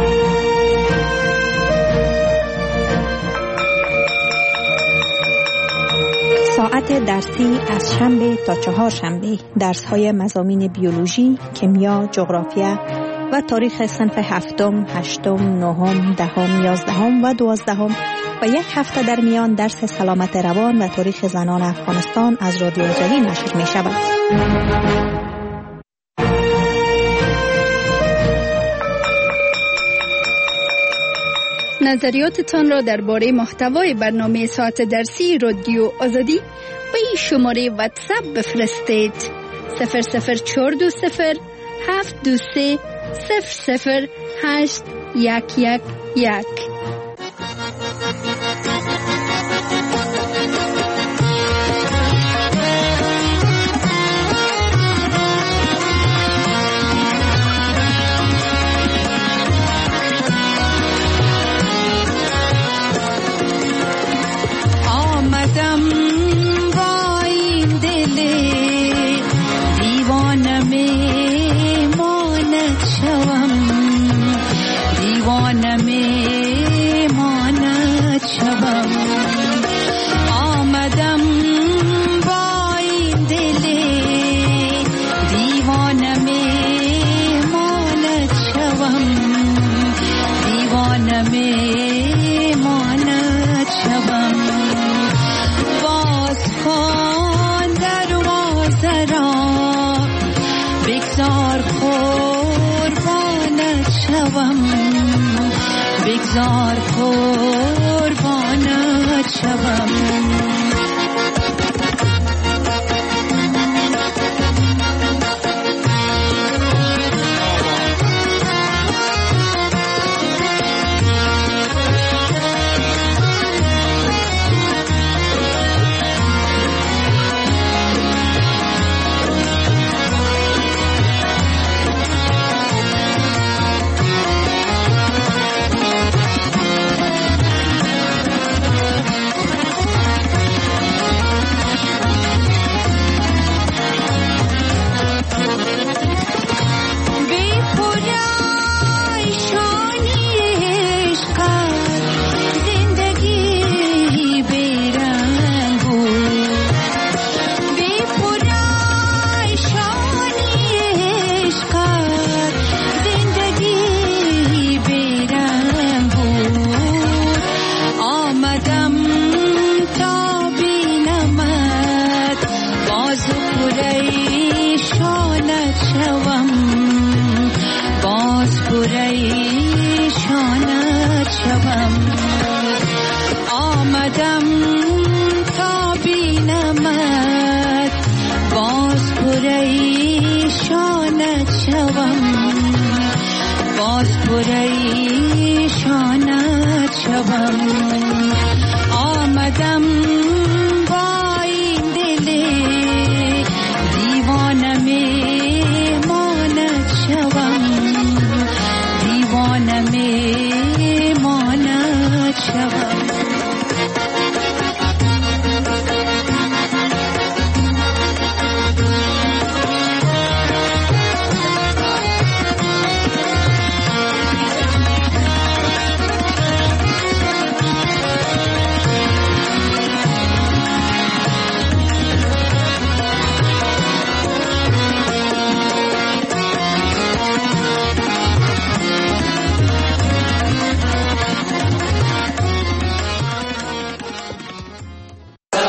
ساعت درسی از شنبه تا چهار شنبه درس های مضامین بیولوژی، کیمیا، جغرافیا و تاریخ صنف هفتم، هشتم، نهم، دهم، یازدهم و دوازدهم و یک هفته در میان درس سلامت روان و تاریخ زنان افغانستان از رادیو جوی نشر می شود. نظریاتتان را درباره محتوای برنامه ساعت درسی رادیو آزادی به این شماره واتساپ بفرستید: صفر صفر چهار دو صفر هفت دو سه صفر صفر هشت یک یک یک. آمدم با این دل دیوانه می ماند شوم، دیوانه می ماند شوم. آمدم با این دل دیوانه می ماند شوم، دیوانه می ماند شوم. باز کن دروازه را بگذار قربانت شوم، بگذار قربانت شوم. پریشانت شوم. آمدم